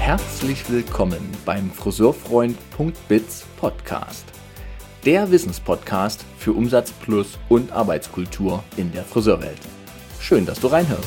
Herzlich willkommen beim Friseurfreund.biz Podcast. Der Wissenspodcast für Umsatz plus und Arbeitskultur in der Friseurwelt. Schön, dass du reinhörst.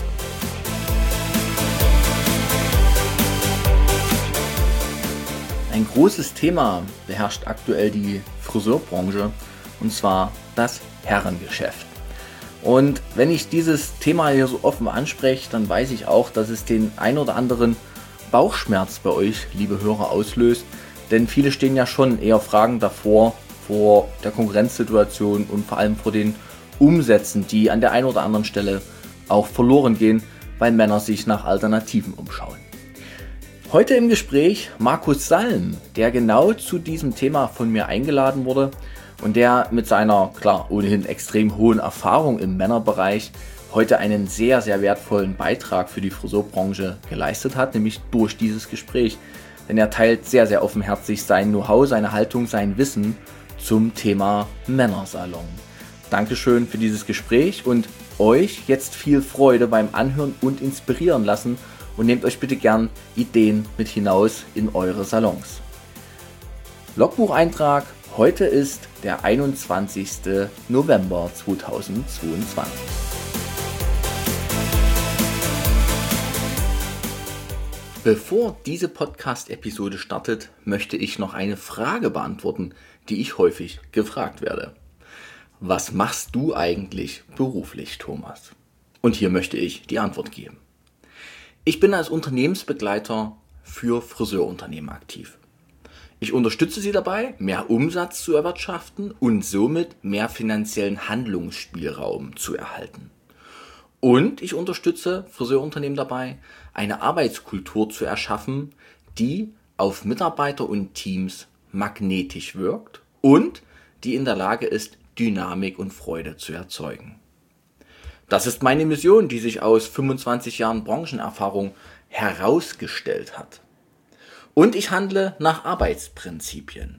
Ein großes Thema beherrscht aktuell die Friseurbranche, und zwar das Herrengeschäft. Und wenn ich dieses Thema hier so offen anspreche, dann weiß ich auch, dass es den ein oder anderen Bauchschmerz bei euch, liebe Hörer, auslöst. Denn viele stehen ja schon eher fragend davor, vor der Konkurrenzsituation und vor allem vor den Umsätzen, die an der einen oder anderen Stelle auch verloren gehen, weil Männer sich nach Alternativen umschauen. Heute im Gespräch Markus Salm, der genau zu diesem Thema von mir eingeladen wurde und der mit seiner, klar, ohnehin extrem hohen Erfahrung im Männerbereich heute einen sehr, sehr wertvollen Beitrag für die Friseurbranche geleistet hat, nämlich durch dieses Gespräch. Denn er teilt sehr, sehr offenherzig sein Know-how, seine Haltung, sein Wissen zum Thema Männersalon. Dankeschön für dieses Gespräch und euch jetzt viel Freude beim Anhören und inspirieren lassen und nehmt euch bitte gern Ideen mit hinaus in eure Salons. Logbucheintrag: Heute ist der 21. November 2022. Bevor diese Podcast-Episode startet, möchte ich noch eine Frage beantworten, die ich häufig gefragt werde. Was machst du eigentlich beruflich, Thomas? Und hier möchte ich die Antwort geben. Ich bin als Unternehmensbegleiter für Friseurunternehmen aktiv. Ich unterstütze sie dabei, mehr Umsatz zu erwirtschaften und somit mehr finanziellen Handlungsspielraum zu erhalten. Und ich unterstütze Friseurunternehmen dabei, eine Arbeitskultur zu erschaffen, die auf Mitarbeiter und Teams magnetisch wirkt und die in der Lage ist, Dynamik und Freude zu erzeugen. Das ist meine Mission, die sich aus 25 Jahren Branchenerfahrung herausgestellt hat. Und ich handle nach Arbeitsprinzipien.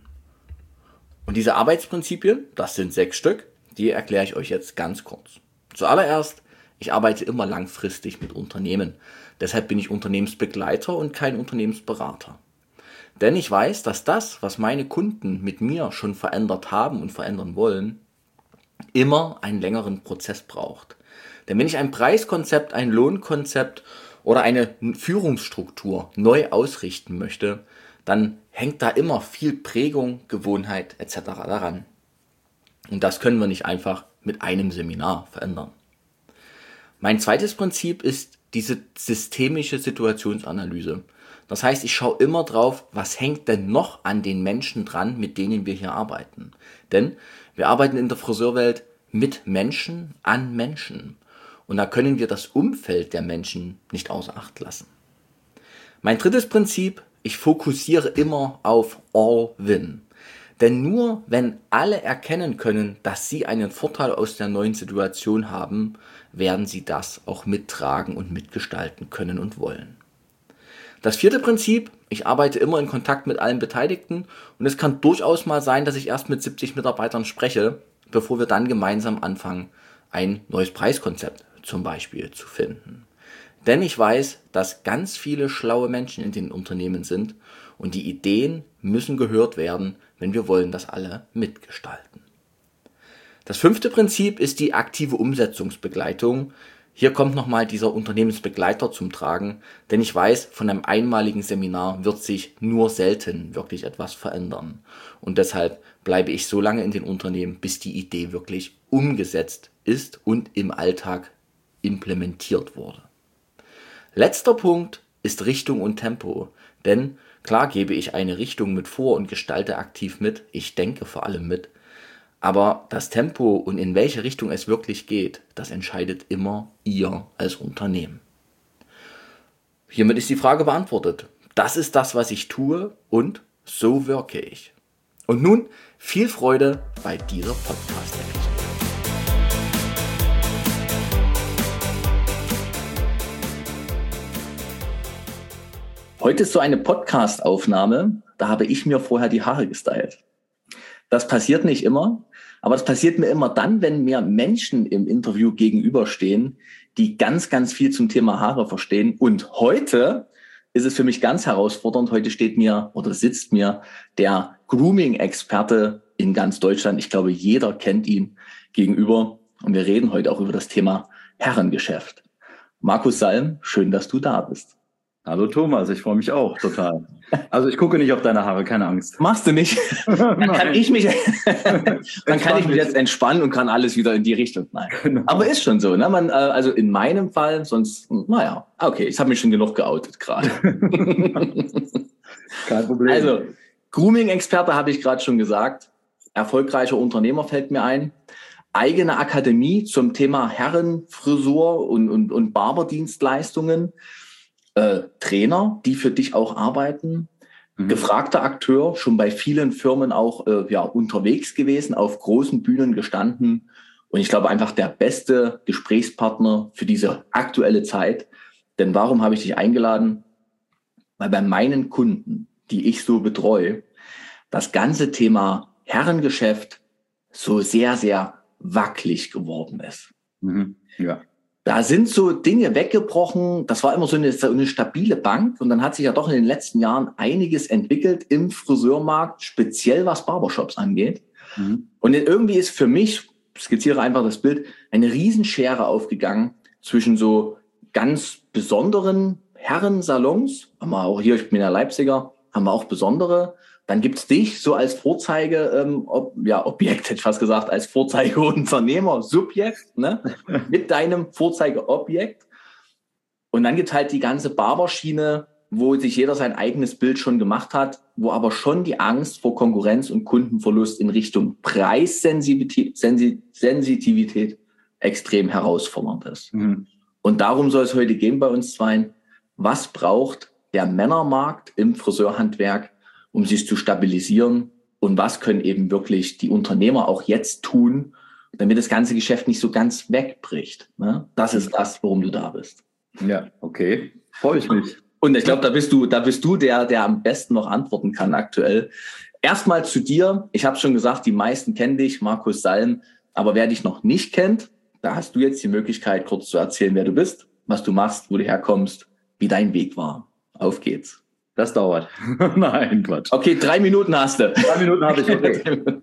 Und diese Arbeitsprinzipien, das sind 6 Stück, die erkläre ich euch jetzt ganz kurz. Zuallererst: Ich arbeite immer langfristig mit Unternehmen. Deshalb bin ich Unternehmensbegleiter und kein Unternehmensberater. Denn ich weiß, dass das, was meine Kunden mit mir schon verändert haben und verändern wollen, immer einen längeren Prozess braucht. Denn wenn ich ein Preiskonzept, ein Lohnkonzept oder eine Führungsstruktur neu ausrichten möchte, dann hängt da immer viel Prägung, Gewohnheit etc. daran. Und das können wir nicht einfach mit einem Seminar verändern. Mein zweites Prinzip ist diese systemische Situationsanalyse. Das heißt, ich schaue immer drauf, was hängt denn noch an den Menschen dran, mit denen wir hier arbeiten. Denn wir arbeiten in der Friseurwelt mit Menschen an Menschen. Und da können wir das Umfeld der Menschen nicht außer Acht lassen. Mein drittes Prinzip: Ich fokussiere immer auf All-Win. Denn nur wenn alle erkennen können, dass sie einen Vorteil aus der neuen Situation haben, werden sie das auch mittragen und mitgestalten können und wollen. Das vierte Prinzip: Ich arbeite immer in Kontakt mit allen Beteiligten und es kann durchaus mal sein, dass ich erst mit 70 Mitarbeitern spreche, bevor wir dann gemeinsam anfangen, ein neues Preiskonzept zum Beispiel zu finden. Denn ich weiß, dass ganz viele schlaue Menschen in den Unternehmen sind und die Ideen müssen gehört werden, wenn wir wollen, dass alle mitgestalten. Das fünfte Prinzip ist die aktive Umsetzungsbegleitung. Hier kommt nochmal dieser Unternehmensbegleiter zum Tragen, denn ich weiß, von einem einmaligen Seminar wird sich nur selten wirklich etwas verändern. Und deshalb bleibe ich so lange in den Unternehmen, bis die Idee wirklich umgesetzt ist und im Alltag implementiert wurde. Letzter Punkt ist Richtung und Tempo, denn klar gebe ich eine Richtung mit vor und gestalte aktiv mit, ich denke vor allem mit, aber das Tempo und in welche Richtung es wirklich geht, das entscheidet immer ihr als Unternehmen. Hiermit ist die Frage beantwortet. Das ist das, was ich tue und so wirke ich. Und nun viel Freude bei dieser Podcast-Episode. Heute ist so eine Podcast-Aufnahme, da habe ich mir vorher die Haare gestylt. Das passiert nicht immer, aber das passiert mir immer dann, wenn mir Menschen im Interview gegenüberstehen, die ganz, ganz viel zum Thema Haare verstehen. Und heute ist es für mich ganz herausfordernd. Heute steht mir oder sitzt mir der Grooming-Experte in ganz Deutschland. Ich glaube, jeder kennt ihn gegenüber. Und wir reden heute auch über das Thema Herrengeschäft. Markus Salm, schön, dass du da bist. Hallo Thomas, ich freue mich auch total. Also ich gucke nicht auf deine Haare, keine Angst. Machst du nicht? Dann kann ich mich jetzt entspannen und kann alles wieder in die Richtung. Nein. Genau. Aber ist schon so, ne? Also in meinem Fall, sonst, naja, okay, ich habe mich schon genug geoutet gerade. Kein Problem. Also, Grooming-Experte habe ich gerade schon gesagt. Erfolgreicher Unternehmer fällt mir ein. Eigene Akademie zum Thema Herrenfrisur und Barberdienstleistungen. Trainer, die für dich auch arbeiten, gefragter Akteur, schon bei vielen Firmen auch unterwegs gewesen, auf großen Bühnen gestanden und ich glaube einfach der beste Gesprächspartner für diese aktuelle Zeit. Denn warum habe ich dich eingeladen? Weil bei meinen Kunden, die ich so betreue, das ganze Thema Herrengeschäft so sehr, sehr wackelig geworden ist. Ja. Da sind so Dinge weggebrochen. Das war immer so eine stabile Bank. Und dann hat sich ja doch in den letzten Jahren einiges entwickelt im Friseurmarkt, speziell was Barbershops angeht. Und irgendwie ist für mich, skizziere einfach das Bild, eine Riesenschere aufgegangen zwischen so ganz besonderen Herrensalons. Haben wir auch hier, ich bin ja Leipziger, haben wir auch besondere. Dann gibt's dich so als Objekt, hätte ich fast gesagt, als Vorzeigeunternehmer, Subjekt, ne? Mit deinem Vorzeigeobjekt. Und dann gibt's halt die ganze Barberschiene, wo sich jeder sein eigenes Bild schon gemacht hat, wo aber schon die Angst vor Konkurrenz und Kundenverlust in Richtung Preissensitivität extrem herausfordernd ist. Und darum soll es heute gehen bei uns zweien. Was braucht der Männermarkt im Friseurhandwerk, um sich zu stabilisieren? Und was können eben wirklich die Unternehmer auch jetzt tun, damit das ganze Geschäft nicht so ganz wegbricht? Ne? Das ist das, worum du da bist. Ja, okay. Freue ich mich. Und ich glaube, da bist du der am besten noch antworten kann aktuell. Erstmal zu dir. Ich habe schon gesagt, die meisten kennen dich, Markus Salm. Aber wer dich noch nicht kennt, da hast du jetzt die Möglichkeit, kurz zu erzählen, wer du bist, was du machst, wo du herkommst, wie dein Weg war. Auf geht's. Das dauert. Nein, Quatsch. Okay, 3 Minuten hast du. 3 Minuten habe ich. Okay.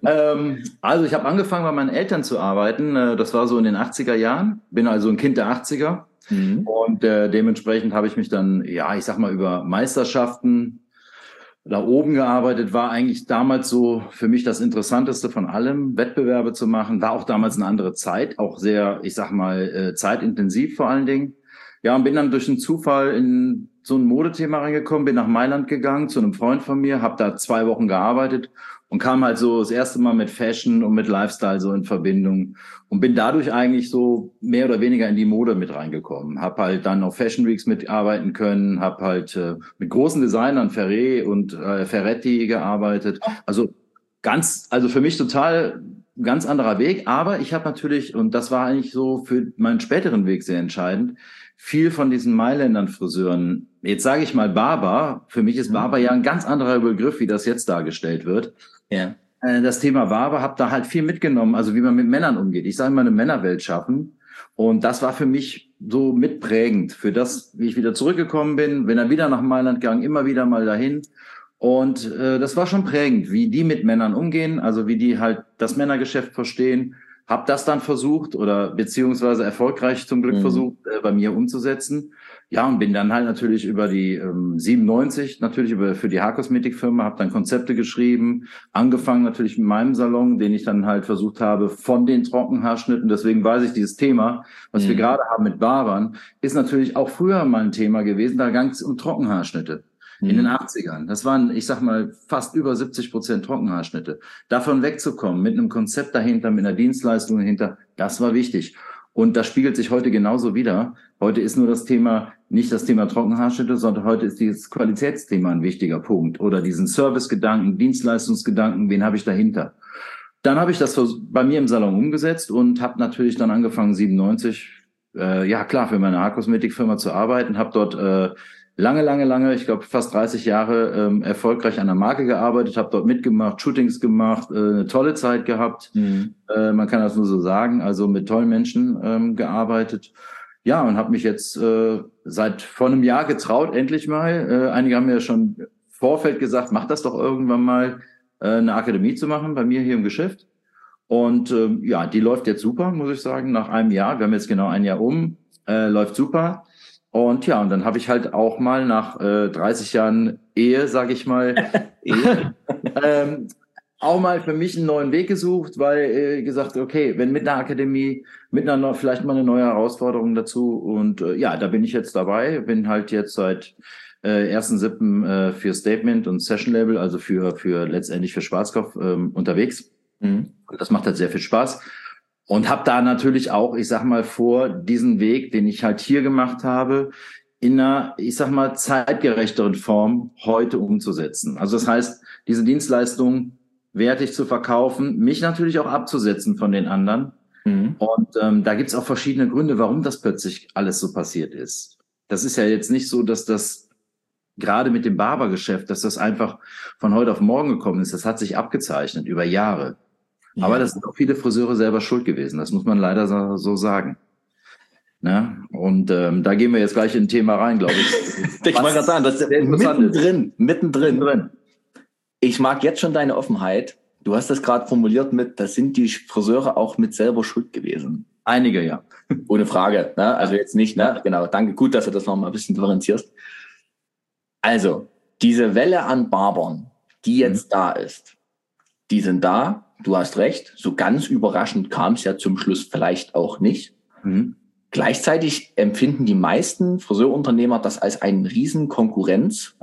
Also ich habe angefangen, bei meinen Eltern zu arbeiten. Das war so in den 80er Jahren. Bin also ein Kind der 80er. Und dementsprechend habe ich mich dann, ich sag mal, über Meisterschaften da oben gearbeitet. War eigentlich damals so für mich das Interessanteste von allem, Wettbewerbe zu machen. War auch damals eine andere Zeit, auch sehr, ich sag mal, zeitintensiv vor allen Dingen. Ja, und bin dann durch einen Zufall in so ein Modethema reingekommen, bin nach Mailand gegangen zu einem Freund von mir, habe da 2 Wochen gearbeitet und kam halt so das erste Mal mit Fashion und mit Lifestyle so in Verbindung und bin dadurch eigentlich so mehr oder weniger in die Mode mit reingekommen. Hab halt dann auf Fashion Weeks mitarbeiten können, hab halt mit großen Designern, Ferré und Ferretti gearbeitet. Also für mich total ganz anderer Weg, aber ich habe natürlich, und das war eigentlich so für meinen späteren Weg sehr entscheidend, viel von diesen Mailändern Friseuren, jetzt sage ich mal Barber, für mich ist Barber ja ein ganz anderer Begriff, wie das jetzt dargestellt wird. Ja. Das Thema Barber, habe da halt viel mitgenommen, also wie man mit Männern umgeht. Ich sage mal, eine Männerwelt schaffen. Und das war für mich so mitprägend für das, wie ich wieder zurückgekommen bin dann wieder nach Mailand gegangen, immer wieder mal dahin. Und das war schon prägend, wie die mit Männern umgehen, also wie die halt das Männergeschäft verstehen. Hab das dann versucht oder beziehungsweise erfolgreich zum Glück versucht, bei mir umzusetzen. Ja, und bin dann halt natürlich über die 97, natürlich für die Haarkosmetikfirma, habe dann Konzepte geschrieben, angefangen natürlich mit meinem Salon, den ich dann halt versucht habe von den Trockenhaarschnitten. Deswegen weiß ich, dieses Thema, was wir gerade haben mit Barbern, ist natürlich auch früher mal ein Thema gewesen. Da ging es um Trockenhaarschnitte. In den 80ern. Das waren, ich sag mal, fast über 70% Trockenhaarschnitte. Davon wegzukommen, mit einem Konzept dahinter, mit einer Dienstleistung dahinter, das war wichtig. Und das spiegelt sich heute genauso wieder. Heute ist nur das Thema, nicht das Thema Trockenhaarschnitte, sondern heute ist dieses Qualitätsthema ein wichtiger Punkt. Oder diesen Servicegedanken, Dienstleistungsgedanken, wen habe ich dahinter? Dann habe ich das bei mir im Salon umgesetzt und habe natürlich dann angefangen, 97, für meine Haarkosmetikfirma zu arbeiten, habe dort lange, ich glaube fast 30 Jahre erfolgreich an der Marke gearbeitet, habe dort mitgemacht, Shootings gemacht, eine tolle Zeit gehabt. Man kann das nur so sagen, also mit tollen Menschen gearbeitet. Ja, und habe mich jetzt seit vor einem Jahr getraut, endlich mal. Einige haben mir ja schon im Vorfeld gesagt, mach das doch irgendwann mal, eine Akademie zu machen bei mir hier im Geschäft. Und ja, die läuft jetzt super, muss ich sagen, nach einem Jahr. Wir haben jetzt genau ein Jahr läuft super. Und ja, und dann habe ich halt auch mal nach 30 Jahren Ehe, sage ich mal, auch mal für mich einen neuen Weg gesucht, weil gesagt, okay, wenn mit einer Akademie, mit einer vielleicht mal eine neue Herausforderung dazu. Und ja, da bin ich jetzt dabei, bin halt jetzt seit 1.7. Für Statement und Session Label, also für letztendlich für Schwarzkopf unterwegs. Mhm. Das macht halt sehr viel Spaß. Und habe da natürlich auch, ich sag mal, vor, diesen Weg, den ich halt hier gemacht habe, in einer, ich sag mal, zeitgerechteren Form heute umzusetzen. Also das heißt, diese Dienstleistung wertig zu verkaufen, mich natürlich auch abzusetzen von den anderen. Mhm. Und da gibt's auch verschiedene Gründe, warum das plötzlich alles so passiert ist. Das ist ja jetzt nicht so, dass das gerade mit dem Barbergeschäft, dass das einfach von heute auf morgen gekommen ist. Das hat sich abgezeichnet über Jahre. Ja. Aber das sind auch viele Friseure selber schuld gewesen. Das muss man leider so sagen. Ne? Und da gehen wir jetzt gleich in ein Thema rein, glaube ich. Ich wollte gerade sagen, das ist mittendrin. Ich mag jetzt schon deine Offenheit. Du hast das gerade formuliert mit, das sind die Friseure auch mit selber schuld gewesen. Einige, ja. Ohne Frage. Ne? Also jetzt nicht, ne? Genau. Danke. Gut, dass du das nochmal ein bisschen differenzierst. Also, diese Welle an Barbern, die jetzt da ist, die sind da. Du hast recht. So ganz überraschend kam es ja zum Schluss vielleicht auch nicht. Mhm. Gleichzeitig empfinden die meisten Friseurunternehmer das als eine Riesenkonkurrenz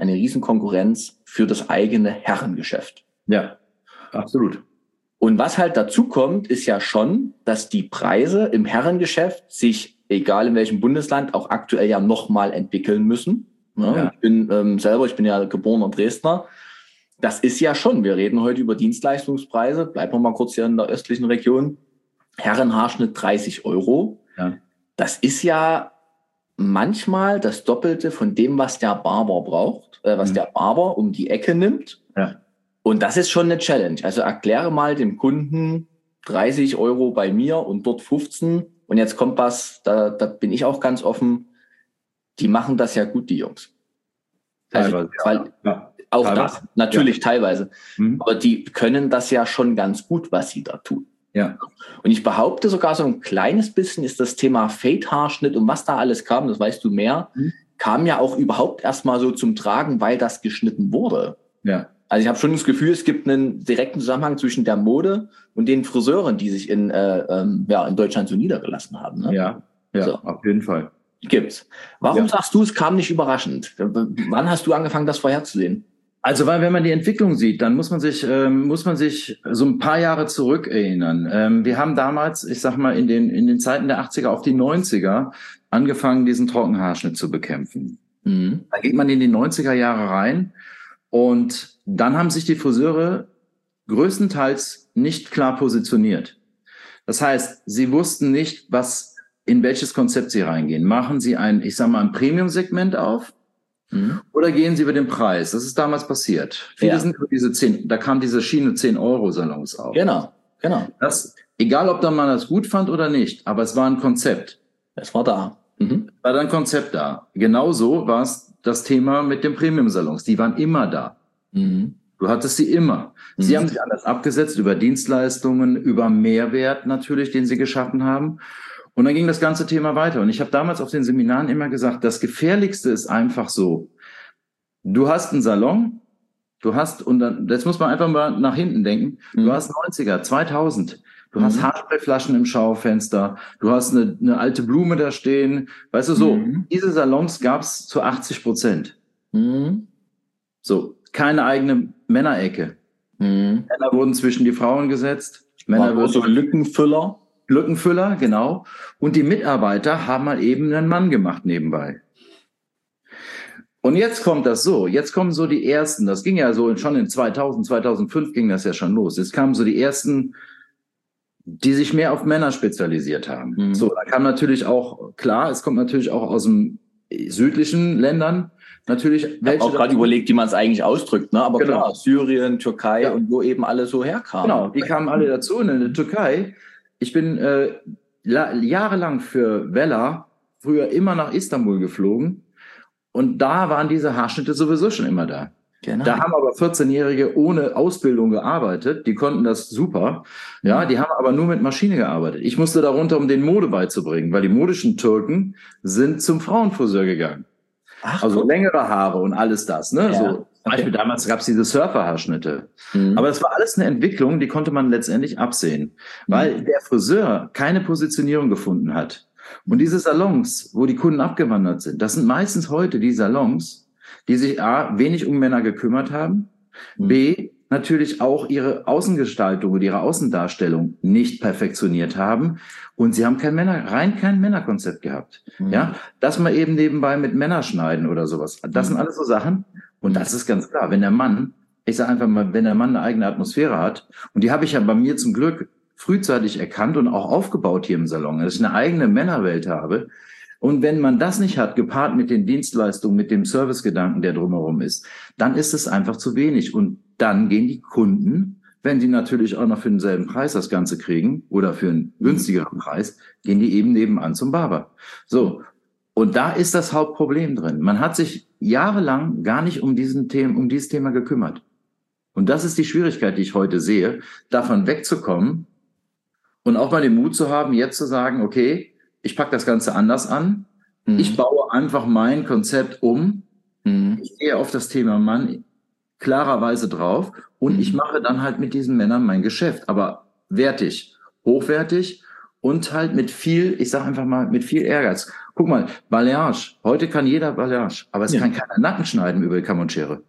für das eigene Herrengeschäft. Ja, absolut. Und was halt dazu kommt, ist ja schon, dass die Preise im Herrengeschäft sich, egal in welchem Bundesland, auch aktuell ja nochmal entwickeln müssen. Ja. Ich bin ja geborener Dresdner. Das ist ja schon, wir reden heute über Dienstleistungspreise. Bleiben wir mal kurz hier in der östlichen Region. Herrenhaarschnitt 30 €. Ja. Das ist ja manchmal das Doppelte von dem, was der Barber braucht, was der Barber um die Ecke nimmt. Ja. Und das ist schon eine Challenge. Also erkläre mal dem Kunden 30 € bei mir und dort 15. Und jetzt kommt was, da bin ich auch ganz offen. Die machen das ja gut, die Jungs. Also, teilweise, auch teilweise. das, natürlich teilweise. Mhm. Aber die können das ja schon ganz gut, was sie da tun. Ja. Und ich behaupte sogar so ein kleines bisschen ist das Thema Fade-Haarschnitt und was da alles kam, das weißt du mehr, kam ja auch überhaupt erstmal so zum Tragen, weil das geschnitten wurde. Ja. Also ich habe schon das Gefühl, es gibt einen direkten Zusammenhang zwischen der Mode und den Friseuren, die sich in Deutschland so niedergelassen haben. Ne? Ja, so. Auf jeden Fall. Gibt's. Warum sagst du, es kam nicht überraschend? Wann hast du angefangen, das vorherzusehen? Also, weil wenn man die Entwicklung sieht, dann muss man sich so ein paar Jahre zurück erinnern. Wir haben damals, ich sag mal, in den Zeiten der 80er auf die 90er angefangen, diesen Trockenhaarschnitt zu bekämpfen. Mhm. Da geht man in die 90er Jahre rein und dann haben sich die Friseure größtenteils nicht klar positioniert. Das heißt, sie wussten nicht, in welches Konzept sie reingehen. Machen sie ein Premium-Segment auf? Oder gehen sie über den Preis? Das ist damals passiert. Viele sind über da kam diese Schiene 10-Euro-Salons auf. Genau. Egal, ob da man das gut fand oder nicht, aber es war ein Konzept. Es war da. War da ein Konzept da. Genauso war es das Thema mit den Premium-Salons. Die waren immer da. Du hattest sie immer. Sie haben sich anders abgesetzt über Dienstleistungen, über Mehrwert natürlich, den sie geschaffen haben. Und dann ging das ganze Thema weiter. Und ich habe damals auf den Seminaren immer gesagt, das Gefährlichste ist einfach so. Du hast einen Salon, und dann, jetzt muss man einfach mal nach hinten denken, du hast 90er, 2000, du hast Haarsprayflaschen im Schaufenster, du hast eine alte Blume da stehen, weißt du so, diese Salons gab's zu 80%. So, keine eigene Männerecke. Männer wurden zwischen die Frauen gesetzt. Männer wurden so Lückenfüller, genau. Und die Mitarbeiter haben mal eben einen Mann gemacht nebenbei. Und jetzt kommt jetzt kommen so die ersten, das ging ja so schon in 2000, 2005 ging das ja schon los. Jetzt kamen so die ersten, die sich mehr auf Männer spezialisiert haben. So, da kam natürlich auch, klar, es kommt natürlich auch aus dem südlichen Ländern, natürlich. Ich habe auch gerade überlegt, wie man es eigentlich ausdrückt, ne? Aber genau. Klar, Syrien, Türkei und wo eben alle so herkamen. Genau, die kamen alle dazu. Und in der Türkei, ich bin jahrelang für Wella früher immer nach Istanbul geflogen und da waren diese Haarschnitte sowieso schon immer da. Genau. Da haben aber 14-Jährige ohne Ausbildung gearbeitet, die konnten das super. Ja, die haben aber nur mit Maschine gearbeitet. Ich musste darunter, um den Mode beizubringen, weil die modischen Türken sind zum Frauenfriseur gegangen. Ach, also längere Haare und alles das. Ne? Ja, so, zum Beispiel damals gab es diese Surferhaarschnitte. Aber das war alles eine Entwicklung, die konnte man letztendlich absehen, weil der Friseur keine Positionierung gefunden hat. Und diese Salons, wo die Kunden abgewandert sind, das sind meistens heute die Salons, die sich A, wenig um Männer gekümmert haben, B, natürlich auch ihre Außengestaltung und ihre Außendarstellung nicht perfektioniert haben und sie haben kein Männerkonzept gehabt. Ja, dass man eben nebenbei mit Männer schneiden oder sowas. Das sind alles so Sachen und das ist ganz klar, wenn der Mann, ich sage einfach mal, wenn der Mann eine eigene Atmosphäre hat und die habe ich ja bei mir zum Glück frühzeitig erkannt und auch aufgebaut hier im Salon, dass ich eine eigene Männerwelt habe. Und wenn man das nicht hat, gepaart mit den Dienstleistungen, mit dem Servicegedanken, der drumherum ist, dann ist es einfach zu wenig. Und dann gehen die Kunden, wenn die natürlich auch noch für denselben Preis das Ganze kriegen oder für einen günstigeren Preis, gehen die eben nebenan zum Barber. So. Und da ist das Hauptproblem drin. Man hat sich jahrelang gar nicht um dieses Thema gekümmert. Und das ist die Schwierigkeit, die ich heute sehe, davon wegzukommen und auch mal den Mut zu haben, jetzt zu sagen, okay, ich packe das Ganze anders an. Ich baue einfach mein Konzept um. Ich gehe auf das Thema Mann klarerweise drauf und ich mache dann halt mit diesen Männern mein Geschäft. Aber wertig, hochwertig und halt mit viel, ich sage einfach mal, mit viel Ehrgeiz. Guck mal, Balayage. Heute kann jeder Balayage, aber es kann keiner Nacken schneiden über die Kamm und Schere.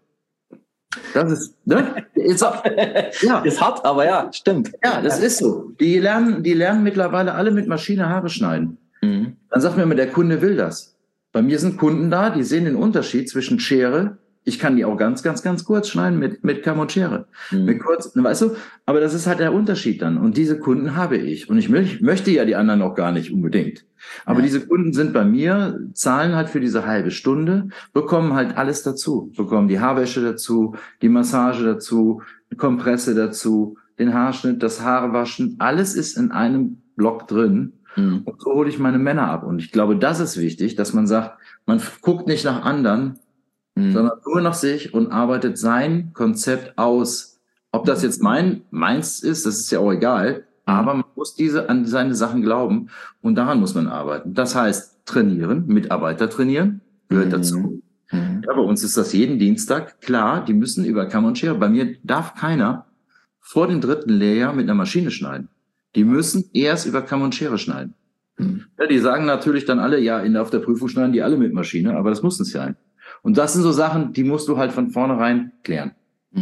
Das ist, ne? Ist hart, aber ja, stimmt. Ja, das ist so. Die lernen mittlerweile alle mit Maschine Haare schneiden. Dann sagt mir immer, der Kunde will das. Bei mir sind Kunden da, die sehen den Unterschied zwischen Schere. Ich kann die auch ganz, ganz, ganz kurz schneiden mit Kamm und Schere. Mit kurz, weißt du? Aber das ist halt der Unterschied dann. Und diese Kunden habe ich. Und ich möchte ja die anderen auch gar nicht unbedingt. Aber diese Kunden sind bei mir, zahlen halt für diese halbe Stunde, bekommen halt alles dazu. Bekommen die Haarwäsche dazu, die Massage dazu, die Kompresse dazu, den Haarschnitt, das Haarewaschen. Alles ist in einem Block drin. Und so hole ich meine Männer ab. Und ich glaube, das ist wichtig, dass man sagt, man guckt nicht nach anderen, sondern nur nach sich und arbeitet sein Konzept aus. Ob das jetzt meins ist, das ist ja auch egal. Aber man muss an seine Sachen glauben und daran muss man arbeiten. Das heißt, trainieren, Mitarbeiter trainieren, gehört dazu. Ja, bei uns ist das jeden Dienstag. Klar, die müssen über Kamm und Schere. Bei mir darf keiner vor dem 3. Lehrjahr mit einer Maschine schneiden. Die müssen erst über Kamm und Schere schneiden. Ja, die sagen natürlich dann alle, ja, auf der Prüfung schneiden die alle mit Maschine, aber das muss nicht sein. Und das sind so Sachen, die musst du halt von vornherein klären.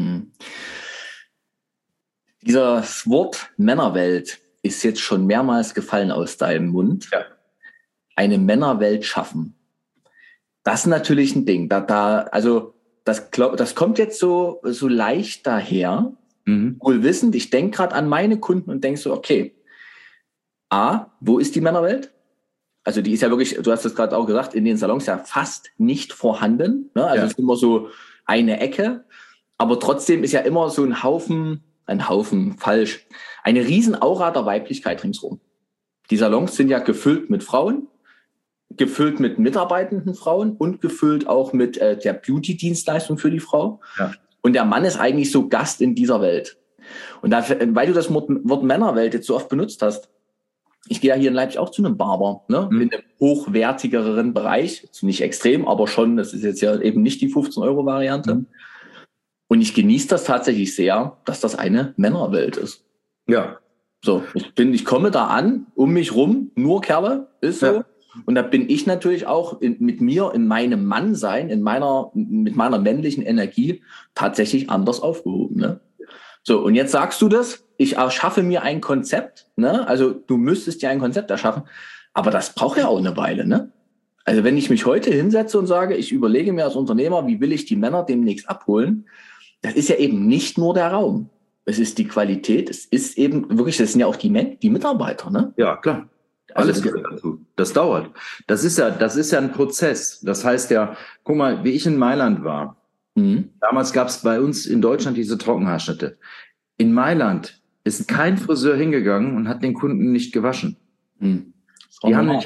Dieses Wort Männerwelt ist jetzt schon mehrmals gefallen aus deinem Mund. Ja. Eine Männerwelt schaffen. Das ist natürlich ein Ding. Also das kommt jetzt so leicht daher. Wohl wissend, ich denke gerade an meine Kunden und denke so, okay, wo ist die Männerwelt? Also die ist ja wirklich, du hast es gerade auch gesagt, in den Salons ja fast nicht vorhanden. Ne? Also es ist immer so eine Ecke, aber trotzdem ist ja immer so ein Haufen falsch, eine riesen Aura der Weiblichkeit ringsrum. Die Salons sind ja gefüllt mit Frauen, gefüllt mit mitarbeitenden Frauen und gefüllt auch mit der Beauty-Dienstleistung für die Frau. Ja. Und der Mann ist eigentlich so Gast in dieser Welt. Und dafür, weil du das Wort Männerwelt jetzt so oft benutzt hast, ich gehe ja hier in Leipzig auch zu einem Barber, ne? In einem hochwertigeren Bereich, nicht extrem, aber schon, das ist jetzt ja eben nicht die 15-Euro-Variante. Und ich genieße das tatsächlich sehr, dass das eine Männerwelt ist. Ja. So, ich komme da an, um mich rum, nur Kerle, ist so. Ja. Und da bin ich natürlich auch mit mir, in meinem Mannsein, mit meiner männlichen Energie tatsächlich anders aufgehoben, ne? So, und jetzt sagst du das, ich erschaffe mir ein Konzept, ne? Also du müsstest ja ein Konzept erschaffen, aber das braucht ja auch eine Weile, ne? Also wenn ich mich heute hinsetze und sage, ich überlege mir als Unternehmer, wie will ich die Männer demnächst abholen, das ist ja eben nicht nur der Raum. Es ist die Qualität, es ist eben wirklich, das sind ja auch die Mitarbeiter, ne? Ja, klar. Alles gehört dazu. Das dauert. Das ist ja ein Prozess. Das heißt ja, guck mal, wie ich in Mailand war. Damals gab es bei uns in Deutschland diese Trockenhaarschnitte. In Mailand ist kein Friseur hingegangen und hat den Kunden nicht gewaschen. Die haben nicht,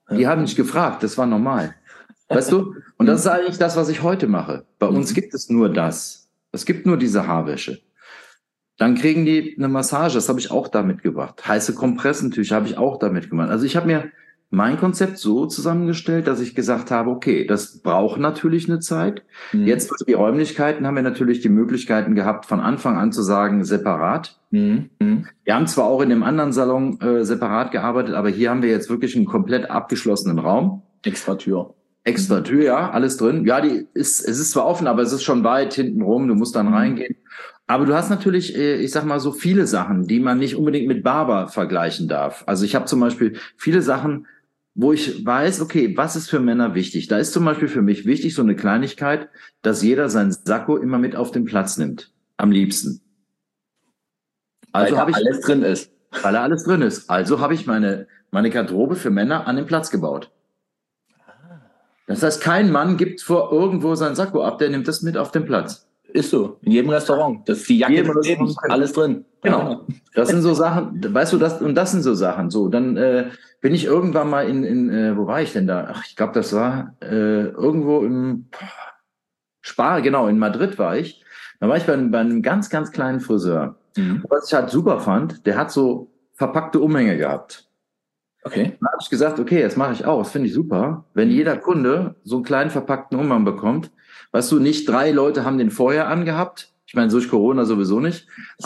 Die haben nicht gefragt, das war normal. Weißt du? Und das ist eigentlich das, was ich heute mache. Bei uns gibt es nur das. Es gibt nur diese Haarwäsche. Dann kriegen die eine Massage, das habe ich auch damit gemacht. Heiße Kompressentücher habe ich auch damit gemacht. Also ich habe mir mein Konzept so zusammengestellt, dass ich gesagt habe, okay, das braucht natürlich eine Zeit. Jetzt durch die Räumlichkeiten haben wir natürlich die Möglichkeiten gehabt, von Anfang an zu sagen, separat. Wir haben zwar auch in dem anderen Salon separat gearbeitet, aber hier haben wir jetzt wirklich einen komplett abgeschlossenen Raum. Extra Tür, ja, alles drin. Ja, es ist zwar offen, aber es ist schon weit hinten rum, du musst dann reingehen. Aber du hast natürlich, ich sag mal, so viele Sachen, die man nicht unbedingt mit Barber vergleichen darf. Also ich habe zum Beispiel viele Sachen, wo ich weiß, okay, was ist für Männer wichtig? Da ist zum Beispiel für mich wichtig so eine Kleinigkeit, dass jeder sein Sakko immer mit auf den Platz nimmt. Am liebsten. Also habe ich alles drin ist. Weil da alles drin ist. Also habe ich meine Garderobe für Männer an den Platz gebaut. Das heißt, kein Mann gibt vor irgendwo sein Sakko ab, der nimmt das mit auf den Platz. Ist so. In jedem Restaurant. Das ist die Jacke des Lebens. Alles drin. Genau. Das sind so Sachen, weißt du, das sind so Sachen. So, dann bin ich irgendwann mal wo war ich denn da? Ach, ich glaube, das war irgendwo in Madrid war ich. Da war ich bei einem ganz, ganz kleinen Friseur. Was ich halt super fand, der hat so verpackte Umhänge gehabt. Okay. Dann habe ich gesagt, okay, das mache ich auch. Das finde ich super. Wenn jeder Kunde so einen kleinen verpackten Umhang bekommt, weißt du, nicht 3 Leute haben den vorher angehabt. Ich meine, durch Corona sowieso nicht.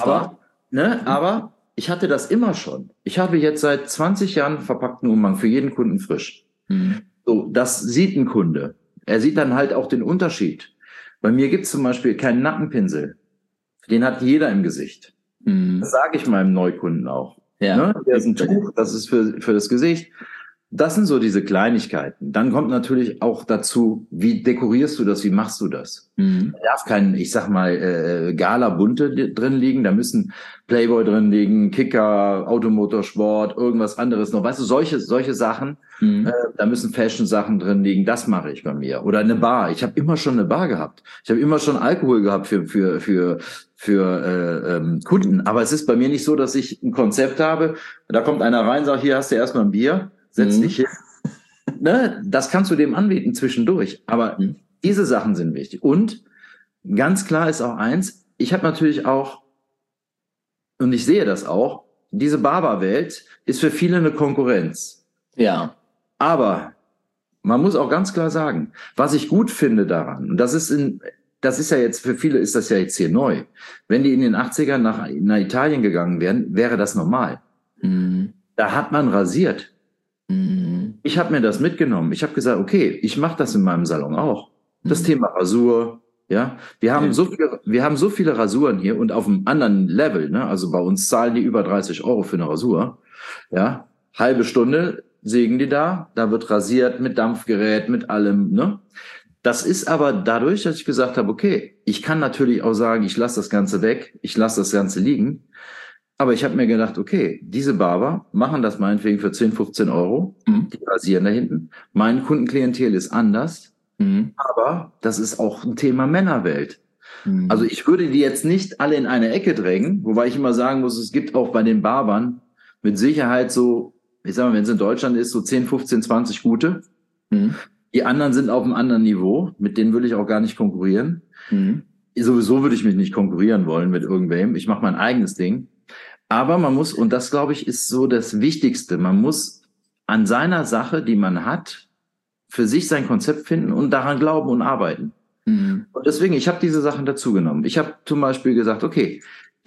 Aber ich hatte das immer schon. Ich habe jetzt seit 20 Jahren verpackten Umhang für jeden Kunden frisch. So, das sieht ein Kunde. Er sieht dann halt auch den Unterschied. Bei mir gibt es zum Beispiel keinen Nackenpinsel. Den hat jeder im Gesicht. Das sage ich meinem Neukunden auch. Ja. Ne? Der ist ein Tuch, das ist für das Gesicht. Das sind so diese Kleinigkeiten. Dann kommt natürlich auch dazu, wie dekorierst du das, wie machst du das? Da darf kein, ich sag mal, Gala-Bunte drin liegen, da müssen Playboy drin liegen, Kicker, Automotorsport, irgendwas anderes noch. Weißt du, solche Sachen, da müssen Fashion-Sachen drin liegen, das mache ich bei mir. Oder eine Bar. Ich habe immer schon eine Bar gehabt. Ich habe immer schon Alkohol gehabt für Kunden. Aber es ist bei mir nicht so, dass ich ein Konzept habe, da kommt einer rein, sagt, hier hast du erstmal ein Bier. Setz dich hin. Ne, das kannst du dem anbieten zwischendurch. Aber diese Sachen sind wichtig. Und ganz klar ist auch eins, ich habe natürlich auch, und ich sehe das auch, diese Barberwelt ist für viele eine Konkurrenz. Ja. Aber man muss auch ganz klar sagen, was ich gut finde daran, und das ist ja jetzt, für viele ist das ja jetzt hier neu. Wenn die in den 80ern nach Italien gegangen wären, wäre das normal. Da hat man rasiert. Ich habe mir das mitgenommen. Ich habe gesagt, okay, ich mache das in meinem Salon auch. Das Thema Rasur, ja. Wir haben so viele Rasuren hier und auf einem anderen Level, ne? Also bei uns zahlen die über 30 € für eine Rasur, ja. Halbe Stunde sägen die da wird rasiert mit Dampfgerät, mit allem, ne? Das ist aber dadurch, dass ich gesagt habe, okay, ich kann natürlich auch sagen, ich lasse das Ganze weg, ich lasse das Ganze liegen. Aber ich habe mir gedacht, okay, diese Barber machen das meinetwegen für 10, 15 €. Die rasieren da hinten. Mein Kundenklientel ist anders. Aber das ist auch ein Thema Männerwelt. Also ich würde die jetzt nicht alle in eine Ecke drängen, wobei ich immer sagen muss, es gibt auch bei den Barbern mit Sicherheit so, ich sag mal, wenn es in Deutschland ist, so 10, 15, 20 gute. Die anderen sind auf einem anderen Niveau. Mit denen will ich auch gar nicht konkurrieren. Sowieso würde ich mich nicht konkurrieren wollen mit irgendwem. Ich mache mein eigenes Ding. Aber man muss, und das, glaube ich, ist so das Wichtigste, man muss an seiner Sache, die man hat, für sich sein Konzept finden und daran glauben und arbeiten. Und deswegen, ich habe diese Sachen dazu genommen. Ich habe zum Beispiel gesagt, okay,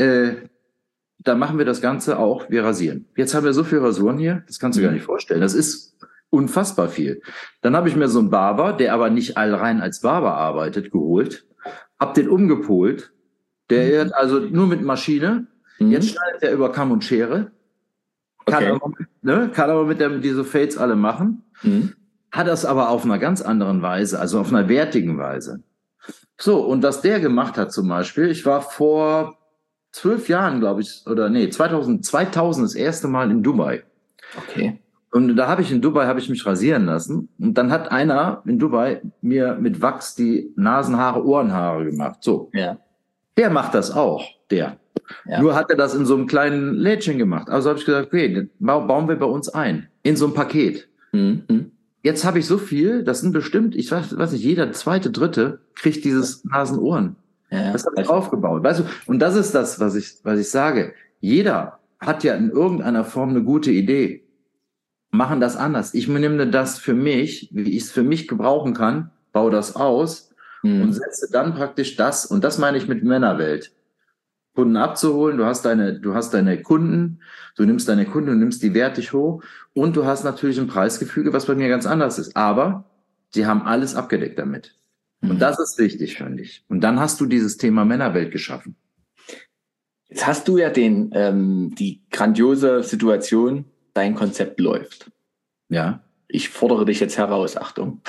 dann machen wir das Ganze auch, wir rasieren. Jetzt haben wir so viele Rasuren hier, das kannst du gar nicht vorstellen. Das ist unfassbar viel. Dann habe ich mir so einen Barber, der aber nicht allrein als Barber arbeitet, geholt, hab den umgepolt, der hat also nur mit Maschine. Jetzt schneidet er über Kamm und Schere. Kann aber mit diese Fades alle machen. Hat das aber auf einer ganz anderen Weise, also auf einer wertigen Weise. So, und was der gemacht hat zum Beispiel, ich war vor 12 Jahren, glaube ich, 2000 das erste Mal in Dubai. Okay. Und da habe ich mich rasieren lassen. Und dann hat einer in Dubai mir mit Wachs die Nasenhaare, Ohrenhaare gemacht. So. Ja. Der macht das auch, der. Ja. Nur hat er das in so einem kleinen Lädchen gemacht. Also habe ich gesagt, okay, bauen wir bei uns ein. In so einem Paket. Mhm. Jetzt habe ich so viel, das sind bestimmt, ich weiß nicht, jeder zweite, dritte kriegt dieses Nasenohren. Ja, Das habe ich aufgebaut. Weißt du, und das ist das, was ich sage. Jeder hat ja in irgendeiner Form eine gute Idee. Machen das anders. Ich nehme das für mich, wie ich es für mich gebrauchen kann, baue das aus und setze dann praktisch das, und das meine ich mit Männerwelt. Kunden abzuholen, du hast deine Kunden, du nimmst deine Kunden und nimmst die wertig hoch und du hast natürlich ein Preisgefüge, was bei mir ganz anders ist. Aber sie haben alles abgedeckt damit. Und das ist wichtig, finde ich. Und dann hast du dieses Thema Männerwelt geschaffen. Jetzt hast du ja die grandiose Situation, dein Konzept läuft. Ja. Ich fordere dich jetzt heraus, Achtung.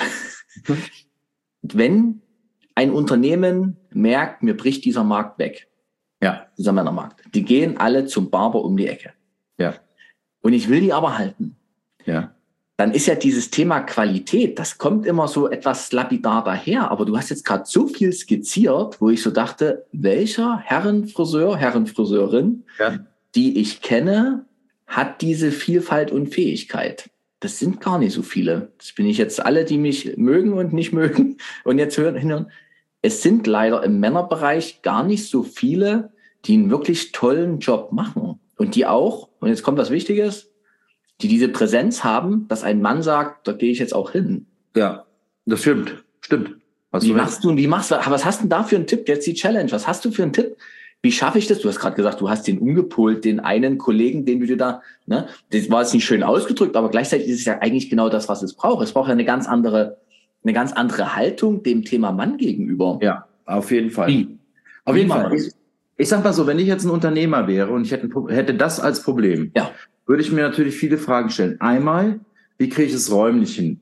Wenn ein Unternehmen merkt, mir bricht dieser Markt weg, Ja. dieser Männermarkt, die gehen alle zum Barber um die Ecke. Ja. Und ich will die aber halten. Ja. Dann ist ja dieses Thema Qualität, das kommt immer so etwas lapidar daher, aber du hast jetzt gerade so viel skizziert, wo ich so dachte, welcher Herrenfriseurin, Ja. die ich kenne, hat diese Vielfalt und Fähigkeit? Das sind gar nicht so viele. Das bin ich jetzt alle, die mich mögen und nicht mögen und jetzt hinhören. Es sind leider im Männerbereich gar nicht so viele, die einen wirklich tollen Job machen und die auch, und jetzt kommt was Wichtiges, die diese Präsenz haben, dass ein Mann sagt, da gehe ich jetzt auch hin. Ja, das stimmt. Stimmt. Wie machst du, was hast du denn da für einen Tipp? Jetzt die Challenge. Was hast du für einen Tipp? Wie schaffe ich das? Du hast gerade gesagt, du hast den umgepolt, den einen Kollegen, den du dir da, ne? Das war jetzt nicht schön ausgedrückt, aber gleichzeitig ist es ja eigentlich genau das, was es braucht. Es braucht ja eine ganz andere Haltung dem Thema Mann gegenüber. Ja, auf jeden Fall. Wie? Auf jeden Fall. Ich sag mal so, wenn ich jetzt ein Unternehmer wäre und ich hätte das als Problem, ja, würde ich mir natürlich viele Fragen stellen. Einmal, wie kriege ich es räumlich hin?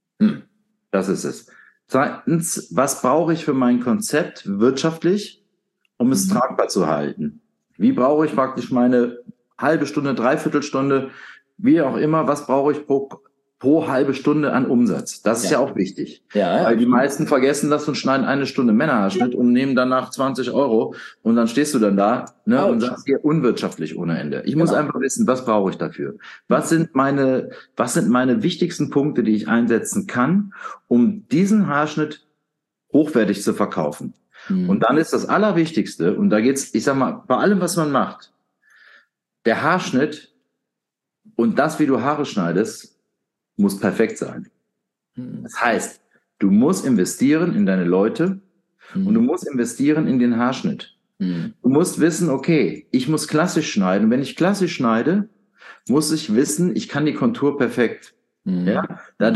Das ist es. Zweitens, was brauche ich für mein Konzept wirtschaftlich, um es tragbar zu halten? Wie brauche ich praktisch meine halbe Stunde, Dreiviertelstunde, wie auch immer, was brauche ich pro halbe Stunde an Umsatz? Das ist ja auch wichtig. Ja, weil die meisten vergessen das und schneiden eine Stunde Männerhaarschnitt und nehmen danach 20 Euro und dann stehst du dann da, ne, und sagst dir unwirtschaftlich ohne Ende. Ich muss einfach wissen, was brauche ich dafür? Was sind meine wichtigsten Punkte, die ich einsetzen kann, um diesen Haarschnitt hochwertig zu verkaufen? Und dann ist das Allerwichtigste, und da geht's, ich sag mal, bei allem, was man macht, der Haarschnitt und das, wie du Haare schneidest, muss perfekt sein. Das heißt, du musst investieren in deine Leute und du musst investieren in den Haarschnitt. Du musst wissen, okay, ich muss klassisch schneiden. Wenn ich klassisch schneide, muss ich wissen, ich kann die Kontur perfekt. Ja, da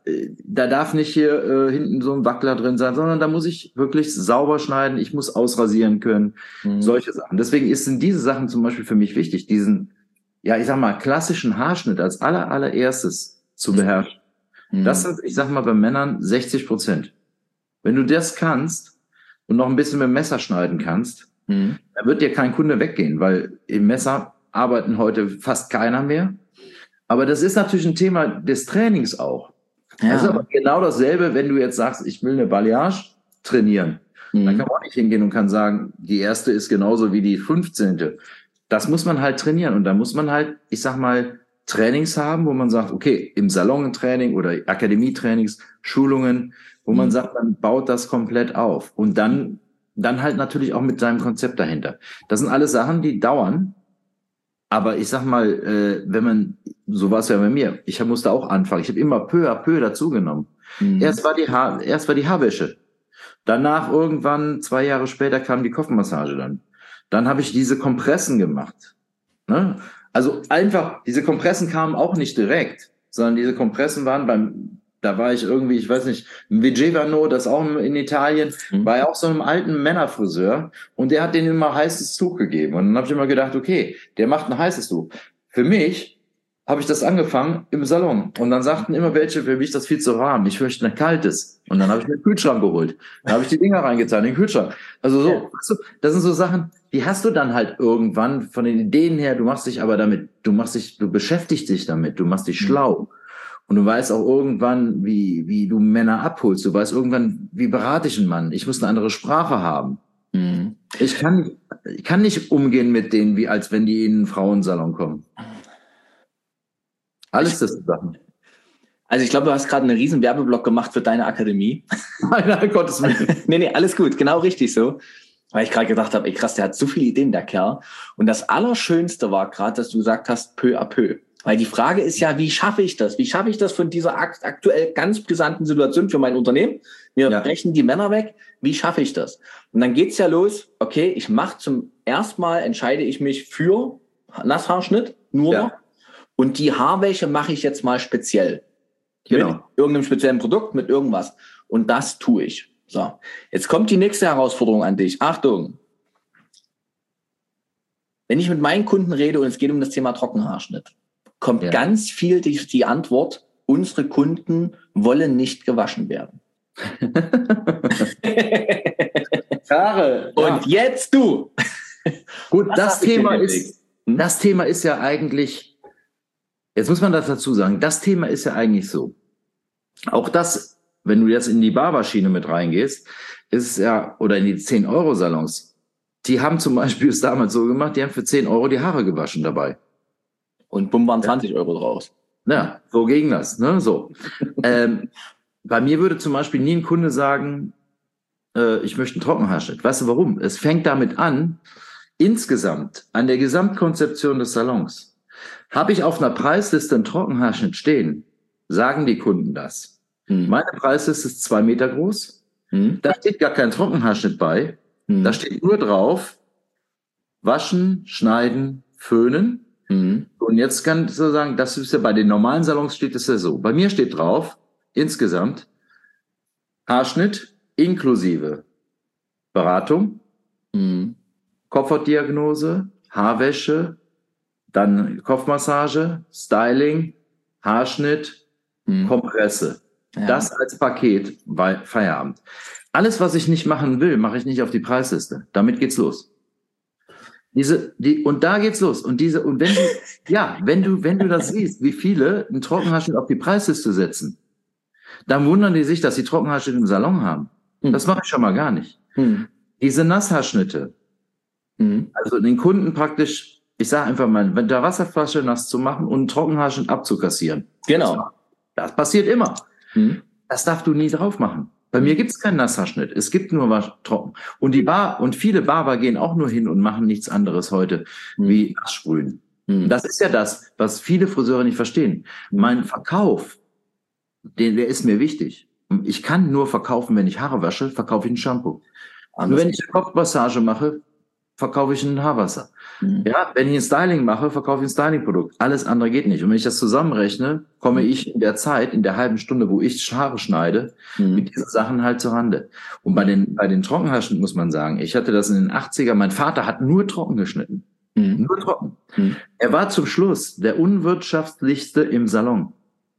darf nicht hier hinten so ein Wackler drin sein, sondern da muss ich wirklich sauber schneiden. Ich muss ausrasieren können. Solche Sachen. Deswegen sind diese Sachen zum Beispiel für mich wichtig, diesen, ja, ich sag mal, klassischen Haarschnitt als allererstes zu beherrschen. Das sind, ich sag mal, bei Männern 60%. Wenn du das kannst und noch ein bisschen mit dem Messer schneiden kannst, dann wird dir kein Kunde weggehen, weil im Messer arbeiten heute fast keiner mehr. Aber das ist natürlich ein Thema des Trainings auch. Ja. Das ist aber genau dasselbe, wenn du jetzt sagst, ich will eine Balayage trainieren. Dann kann man auch nicht hingehen und kann sagen, die erste ist genauso wie die 15. Das muss man halt trainieren. Und da muss man halt, ich sag mal, Trainings haben, wo man sagt, okay, im Salontraining oder Akademietrainings, Schulungen, wo man sagt, man baut das komplett auf. Und dann halt natürlich auch mit seinem Konzept dahinter. Das sind alles Sachen, die dauern. Aber ich sag mal, wenn man, so war es ja bei mir, ich musste auch anfangen. Ich habe immer peu à peu dazugenommen. Erst war die Haarwäsche. Danach irgendwann, 2 Jahre später, kam die Kopfmassage dann. Dann habe ich diese Kompressen gemacht. Ne? Also einfach, diese Kompressen kamen auch nicht direkt, sondern diese Kompressen waren da war ich irgendwie, ich weiß nicht, Vigevano, das auch in Italien, war ja auch so einem alten Männerfriseur und der hat denen immer heißes Tuch gegeben. Und dann habe ich immer gedacht, okay, der macht ein heißes Tuch. Für mich habe ich das angefangen im Salon. Und dann sagten immer welche, für mich ist das viel zu warm, ich möchte ein kaltes. Und dann habe ich mir einen Kühlschrank geholt. Dann habe ich die Dinger reingetan in den Kühlschrank. Also so, das sind so Sachen, die hast du dann halt irgendwann von den Ideen her, du beschäftigst dich damit, du machst dich schlau. Und du weißt auch irgendwann, wie du Männer abholst. Du weißt irgendwann, wie berate ich einen Mann. Ich muss eine andere Sprache haben. Ich kann nicht umgehen mit denen, wie als wenn die in einen Frauensalon kommen. Alles das Sachen. Also ich glaube, du hast gerade einen riesen Werbeblock gemacht für deine Akademie. Nein, Gottes Willen. Nee, alles gut, genau richtig so. Weil ich gerade gedacht habe, ey krass, der hat so viele Ideen, der Kerl. Und das Allerschönste war gerade, dass du gesagt hast, peu à peu. Weil die Frage ist ja, wie schaffe ich das? Wie schaffe ich das von dieser aktuell ganz brisanten Situation für mein Unternehmen? Wir brechen die Männer weg. Wie schaffe ich das? Und dann geht's ja los, okay, ich mache zum ersten Mal, entscheide ich mich für Nasshaarschnitt, nur noch. Und die Haarwäsche mache ich jetzt mal speziell. Genau. Mit irgendeinem speziellen Produkt, mit irgendwas. Und das tue ich. So, jetzt kommt die nächste Herausforderung an dich. Achtung! Wenn ich mit meinen Kunden rede und es geht um das Thema Trockenhaarschnitt, kommt ganz viel die Antwort, unsere Kunden wollen nicht gewaschen werden. Haare. Und jetzt du! Gut, das Thema ist ja eigentlich, jetzt muss man das dazu sagen, das Thema ist ja eigentlich so. Auch das, wenn du jetzt in die Barberschiene mit reingehst, ist es ja, oder in die 10-Euro-Salons, die haben zum Beispiel es damals so gemacht, die haben für 10 Euro die Haare gewaschen dabei. Und bumm waren 20 Euro draus. Ja, so ging das, ne, so. Bei mir würde zum Beispiel nie ein Kunde sagen, ich möchte einen Trockenhaarschnitt. Weißt du warum? Es fängt damit an, insgesamt, an der Gesamtkonzeption des Salons. Habe ich auf einer Preisliste einen Trockenhaarschnitt stehen, sagen die Kunden das. Meine Preisliste ist 2 Meter groß. Da steht gar kein Trockenhaarschnitt bei. Da steht nur drauf, waschen, schneiden, föhnen. Und jetzt kannst du sagen, das ist ja bei den normalen Salons steht es ja so. Bei mir steht drauf, insgesamt, Haarschnitt inklusive Beratung, Kopfhautdiagnose, Haarwäsche, dann Kopfmassage, Styling, Haarschnitt, Kompresse. Ja. Das als Paket bei Feierabend. Alles, was ich nicht machen will, mache ich nicht auf die Preisliste. Damit geht's los. Und da geht's los. Und wenn du das siehst, wie viele einen Trockenhaarschnitt auf die Preisliste setzen, dann wundern die sich, dass sie Trockenhaarschnitt im Salon haben. Das mache ich schon mal gar nicht. Diese Nasshaarschnitte, also den Kunden praktisch, ich sage einfach mal, mit der Wasserflasche nass zu machen und einen Trockenhaarschnitt abzukassieren. Genau. Das passiert immer. Das darfst du nie drauf machen. Bei mir gibt es keinen Nasshaarschnitt. Es gibt nur trocken. Und viele Barber gehen auch nur hin und machen nichts anderes heute wie Nasssprühen. Das ist ja das, was viele Friseure nicht verstehen. Mein Verkauf, der ist mir wichtig. Ich kann nur verkaufen, wenn ich Haare wasche, verkaufe ich ein Shampoo. Nur wenn ich eine Kopfmassage mache, verkaufe ich ein Haarwasser. Ja, wenn ich ein Styling mache, verkaufe ich ein Stylingprodukt. Alles andere geht nicht. Und wenn ich das zusammenrechne, komme ich in der Zeit, in der halben Stunde, wo ich Haare schneide, mit diesen Sachen halt zur Rande. Und bei den Trockenhaarschnitten muss man sagen, ich hatte das in den 80er, mein Vater hat nur trocken geschnitten. Nur trocken. Er war zum Schluss der unwirtschaftlichste im Salon.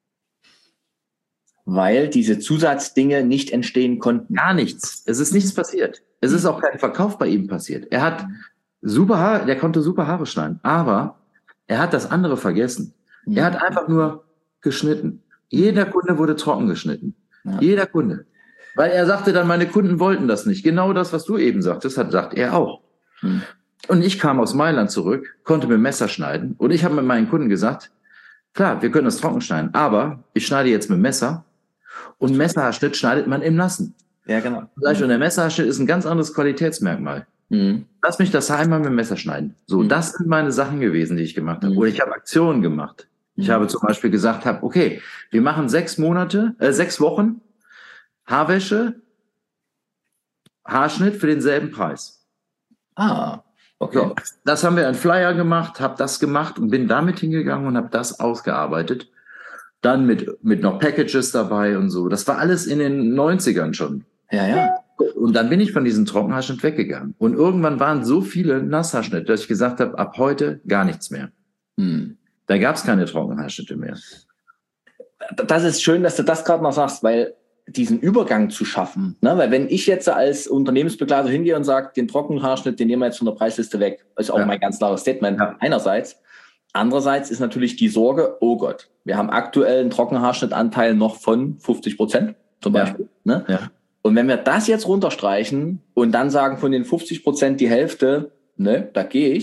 Weil diese Zusatzdinge nicht entstehen konnten. Gar nichts. Es ist nichts passiert. Es ist auch kein Verkauf bei ihm passiert. Er hat super Haare, der konnte super Haare schneiden, aber er hat das andere vergessen. Er hat einfach nur geschnitten. Jeder Kunde wurde trocken geschnitten. Ja. Jeder Kunde. Weil er sagte dann, meine Kunden wollten das nicht. Genau das, was du eben sagtest, sagt er auch. Und ich kam aus Mailand zurück, konnte mit dem Messer schneiden und ich habe mit meinen Kunden gesagt, klar, wir können das trocken schneiden, aber ich schneide jetzt mit dem Messer und Messerhaarschnitt schneidet man im Nassen. Ja, genau. Und der Messerhaarschnitt ist ein ganz anderes Qualitätsmerkmal. Lass mich das einmal mit dem Messer schneiden. So, das sind meine Sachen gewesen, die ich gemacht habe. Oder ich habe Aktionen gemacht. Ich habe zum Beispiel gesagt, okay, wir machen 6 Wochen Haarwäsche, Haarschnitt für denselben Preis. Okay. So, das haben wir an Flyer gemacht, habe das gemacht und bin damit hingegangen und habe das ausgearbeitet. Dann mit noch Packages dabei und so. Das war alles in den 90ern schon. Ja. Und dann bin ich von diesem Trockenhaarschnitt weggegangen. Und irgendwann waren so viele Nasshaarschnitte, dass ich gesagt habe, ab heute gar nichts mehr. Da gab es keine Trockenhaarschnitte mehr. Das ist schön, dass du das gerade noch sagst, weil diesen Übergang zu schaffen, ne? Weil wenn ich jetzt als Unternehmensbegleiter hingehe und sage, den Trockenhaarschnitt, den nehmen wir jetzt von der Preisliste weg, ist auch mein ganz klares Statement einerseits. Andererseits ist natürlich die Sorge, oh Gott, wir haben aktuell einen Trockenhaarschnittanteil noch von 50% zum Beispiel. Ne? Ja. Und wenn wir das jetzt runterstreichen und dann sagen, von den 50% die Hälfte, ne, da gehe ich,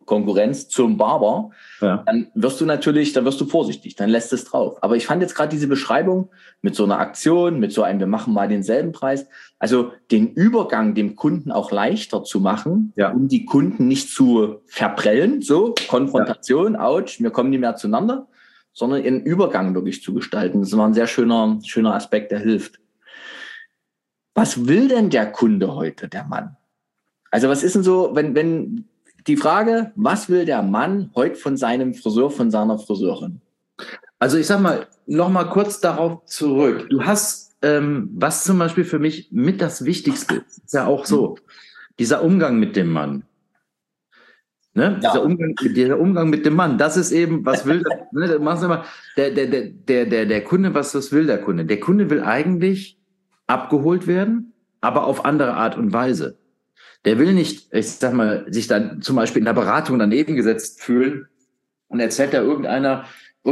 Konkurrenz zum Barber, Ja. dann wirst du vorsichtig, dann lässt es drauf. Aber ich fand jetzt gerade diese Beschreibung mit so einer Aktion, mit so einem, wir machen mal denselben Preis, also den Übergang dem Kunden auch leichter zu machen, Ja. um die Kunden nicht zu verprellen, so Konfrontation, ouch, wir kommen nicht mehr zueinander, sondern einen Übergang wirklich zu gestalten. Das war ein sehr schöner Aspekt, der hilft. Was will denn der Kunde heute, der Mann? Also was ist denn so, wenn die Frage, was will der Mann heute von seinem Friseur, von seiner Friseurin? Also ich sag mal, noch mal kurz darauf zurück. Du hast, was zum Beispiel für mich mit das Wichtigste ist ja auch so, dieser Umgang mit dem Mann. Ne? Ja. Dieser Umgang mit dem Mann, das ist eben, was will ne? Das machst du immer, der Kunde, was will der Kunde? Der Kunde will eigentlich abgeholt werden, aber auf andere Art und Weise. Der will nicht, ich sag mal, sich dann zum Beispiel in der Beratung daneben gesetzt fühlen und erzählt da irgendeine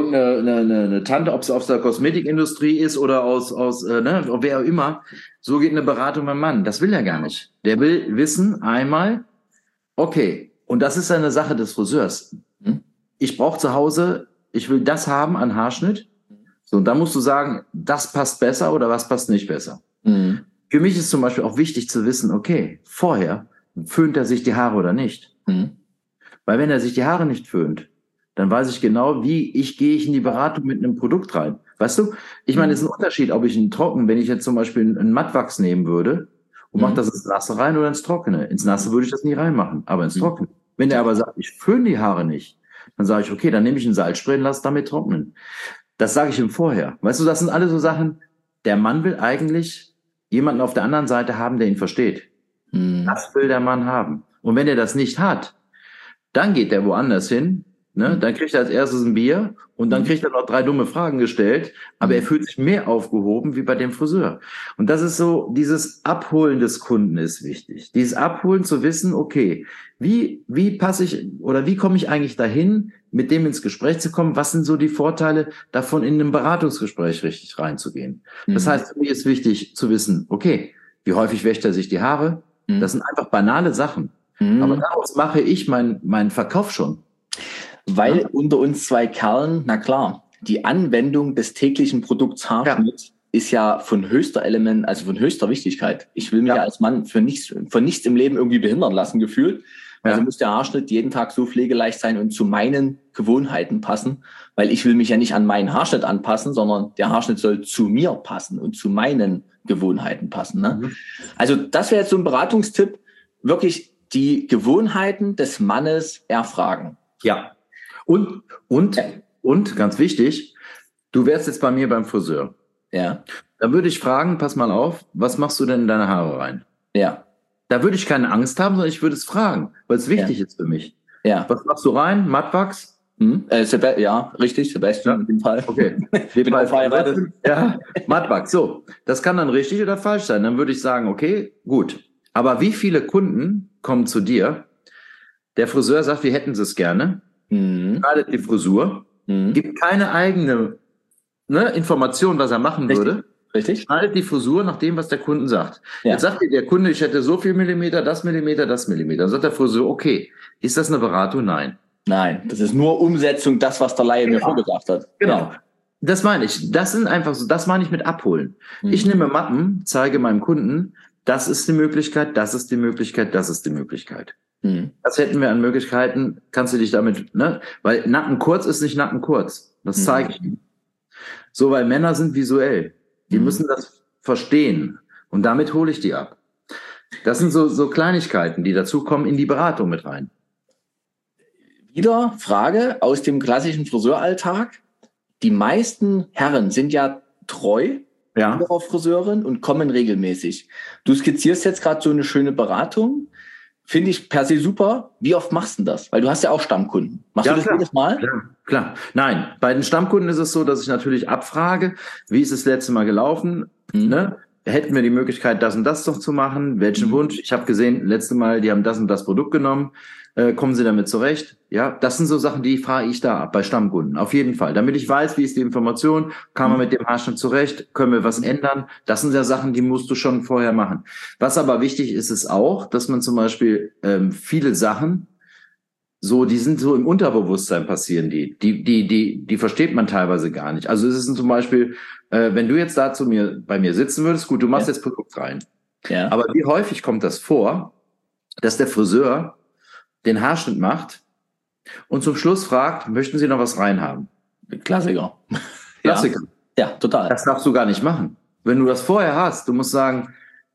Tante, ob es aus der Kosmetikindustrie ist oder aus wer auch immer. So geht eine Beratung beim Mann. Das will er gar nicht. Der will wissen einmal, okay, und das ist eine Sache des Friseurs. Ich brauche zu Hause, ich will das haben an Haarschnitt. So, und dann musst du sagen, das passt besser oder was passt nicht besser. Mhm. Für mich ist zum Beispiel auch wichtig zu wissen, okay, vorher föhnt er sich die Haare oder nicht. Mhm. Weil wenn er sich die Haare nicht föhnt, dann weiß ich genau, gehe ich in die Beratung mit einem Produkt rein. Weißt du? Ich meine, es ist ein Unterschied, ob ich wenn ich jetzt zum Beispiel einen Mattwachs nehmen würde und mache das ins Nasse rein oder ins Trockene. Ins Nasse würde ich das nie reinmachen, aber ins Trockene. Wenn er aber sagt, ich föhne die Haare nicht, dann sage ich, okay, dann nehme ich ein Salzspray und lasse damit trocknen. Das sage ich ihm vorher. Weißt du, das sind alle so Sachen, der Mann will eigentlich jemanden auf der anderen Seite haben, der ihn versteht. Das will der Mann haben. Und wenn er das nicht hat, dann geht er woanders hin, ne? Dann kriegt er als erstes ein Bier und dann kriegt er noch 3 dumme Fragen gestellt, aber er fühlt sich mehr aufgehoben wie bei dem Friseur. Und das ist so, dieses Abholen des Kunden ist wichtig. Dieses Abholen zu wissen, okay, wie passe ich oder wie komme ich eigentlich dahin, mit dem ins Gespräch zu kommen? Was sind so die Vorteile davon, in einem Beratungsgespräch richtig reinzugehen? Das heißt, für mich ist wichtig zu wissen, okay, wie häufig wäscht er sich die Haare? Das sind einfach banale Sachen. Aber daraus mache ich meinen Verkauf schon. Weil unter uns zwei Kerlen, na klar, die Anwendung des täglichen Produkts Haarschnitt ist ja von höchster Wichtigkeit. Ich will mich ja als Mann von nichts im Leben irgendwie behindern lassen, gefühlt. Also muss der Haarschnitt jeden Tag so pflegeleicht sein und zu meinen Gewohnheiten passen, weil ich will mich ja nicht an meinen Haarschnitt anpassen, sondern der Haarschnitt soll zu mir passen und zu meinen Gewohnheiten passen. Ne? Also das wäre jetzt so ein Beratungstipp, wirklich die Gewohnheiten des Mannes erfragen. Ja. Und ganz wichtig, du wärst jetzt bei mir beim Friseur. Ja. Da würde ich fragen, pass mal auf, was machst du denn in deine Haare rein? Ja. Da würde ich keine Angst haben, sondern ich würde es fragen, weil es wichtig ist für mich. Ja. Was machst du rein? Mattwachs? Ja, richtig, Sebastian in dem Fall. Okay. Ich bin auch verheiratet. Ja, Mattwachs. So, das kann dann richtig oder falsch sein. Dann würde ich sagen, okay, gut. Aber wie viele Kunden kommen zu dir? Der Friseur sagt, wir hätten es gerne. Schneidet die Frisur, gibt keine eigene Information, was er machen würde. Richtig. Schneidet die Frisur nach dem, was der Kunde sagt. Ja. Jetzt sagt dir der Kunde, ich hätte so viel Millimeter, das Millimeter, das Millimeter. Dann sagt der Friseur, okay, ist das eine Beratung? Nein. Nein, das ist nur Umsetzung, das, was der Laie mir vorgesagt hat. Genau. Ja. Das meine ich. Das sind einfach so, das meine ich mit abholen. Ich nehme Mappen, zeige meinem Kunden, das ist die Möglichkeit, das ist die Möglichkeit, das ist die Möglichkeit. Das hätten wir an Möglichkeiten, kannst du dich damit, weil Nacken kurz ist nicht Nacken kurz. Das zeige ich ihm. So, weil Männer sind visuell. Die müssen das verstehen. Und damit hole ich die ab. Das sind so Kleinigkeiten, die dazukommen in die Beratung mit rein. Wieder Frage aus dem klassischen Friseuralltag. Die meisten Herren sind ja treu ihrer Friseurin und kommen regelmäßig. Du skizzierst jetzt gerade so eine schöne Beratung. Finde ich per se super. Wie oft machst du das? Weil du hast ja auch Stammkunden. Machst du das jedes Mal? Klar. Nein, bei den Stammkunden ist es so, dass ich natürlich abfrage, wie ist das letzte Mal gelaufen? Hätten wir die Möglichkeit, das und das doch zu machen? Welchen Wunsch? Ich habe gesehen, letzte Mal, die haben das und das Produkt genommen. Kommen Sie damit zurecht? Ja, das sind so Sachen, die frage ich da ab bei Stammkunden. Auf jeden Fall. Damit ich weiß, wie ist die Information, kann man mit dem Haarschnitt zurecht, können wir was ändern? Das sind ja Sachen, die musst du schon vorher machen. Was aber wichtig ist, ist auch, dass man zum Beispiel viele Sachen so, die sind so im Unterbewusstsein passieren die versteht man teilweise gar nicht. Also es ist zum Beispiel, wenn du jetzt da bei mir sitzen würdest, gut, du machst jetzt Produkt rein. Ja. Aber wie häufig kommt das vor, dass der Friseur den Haarschnitt macht und zum Schluss fragt, möchten Sie noch was reinhaben? Klassiker. Klassiker. Ja, total. Das darfst du gar nicht machen. Wenn du das vorher hast, du musst sagen,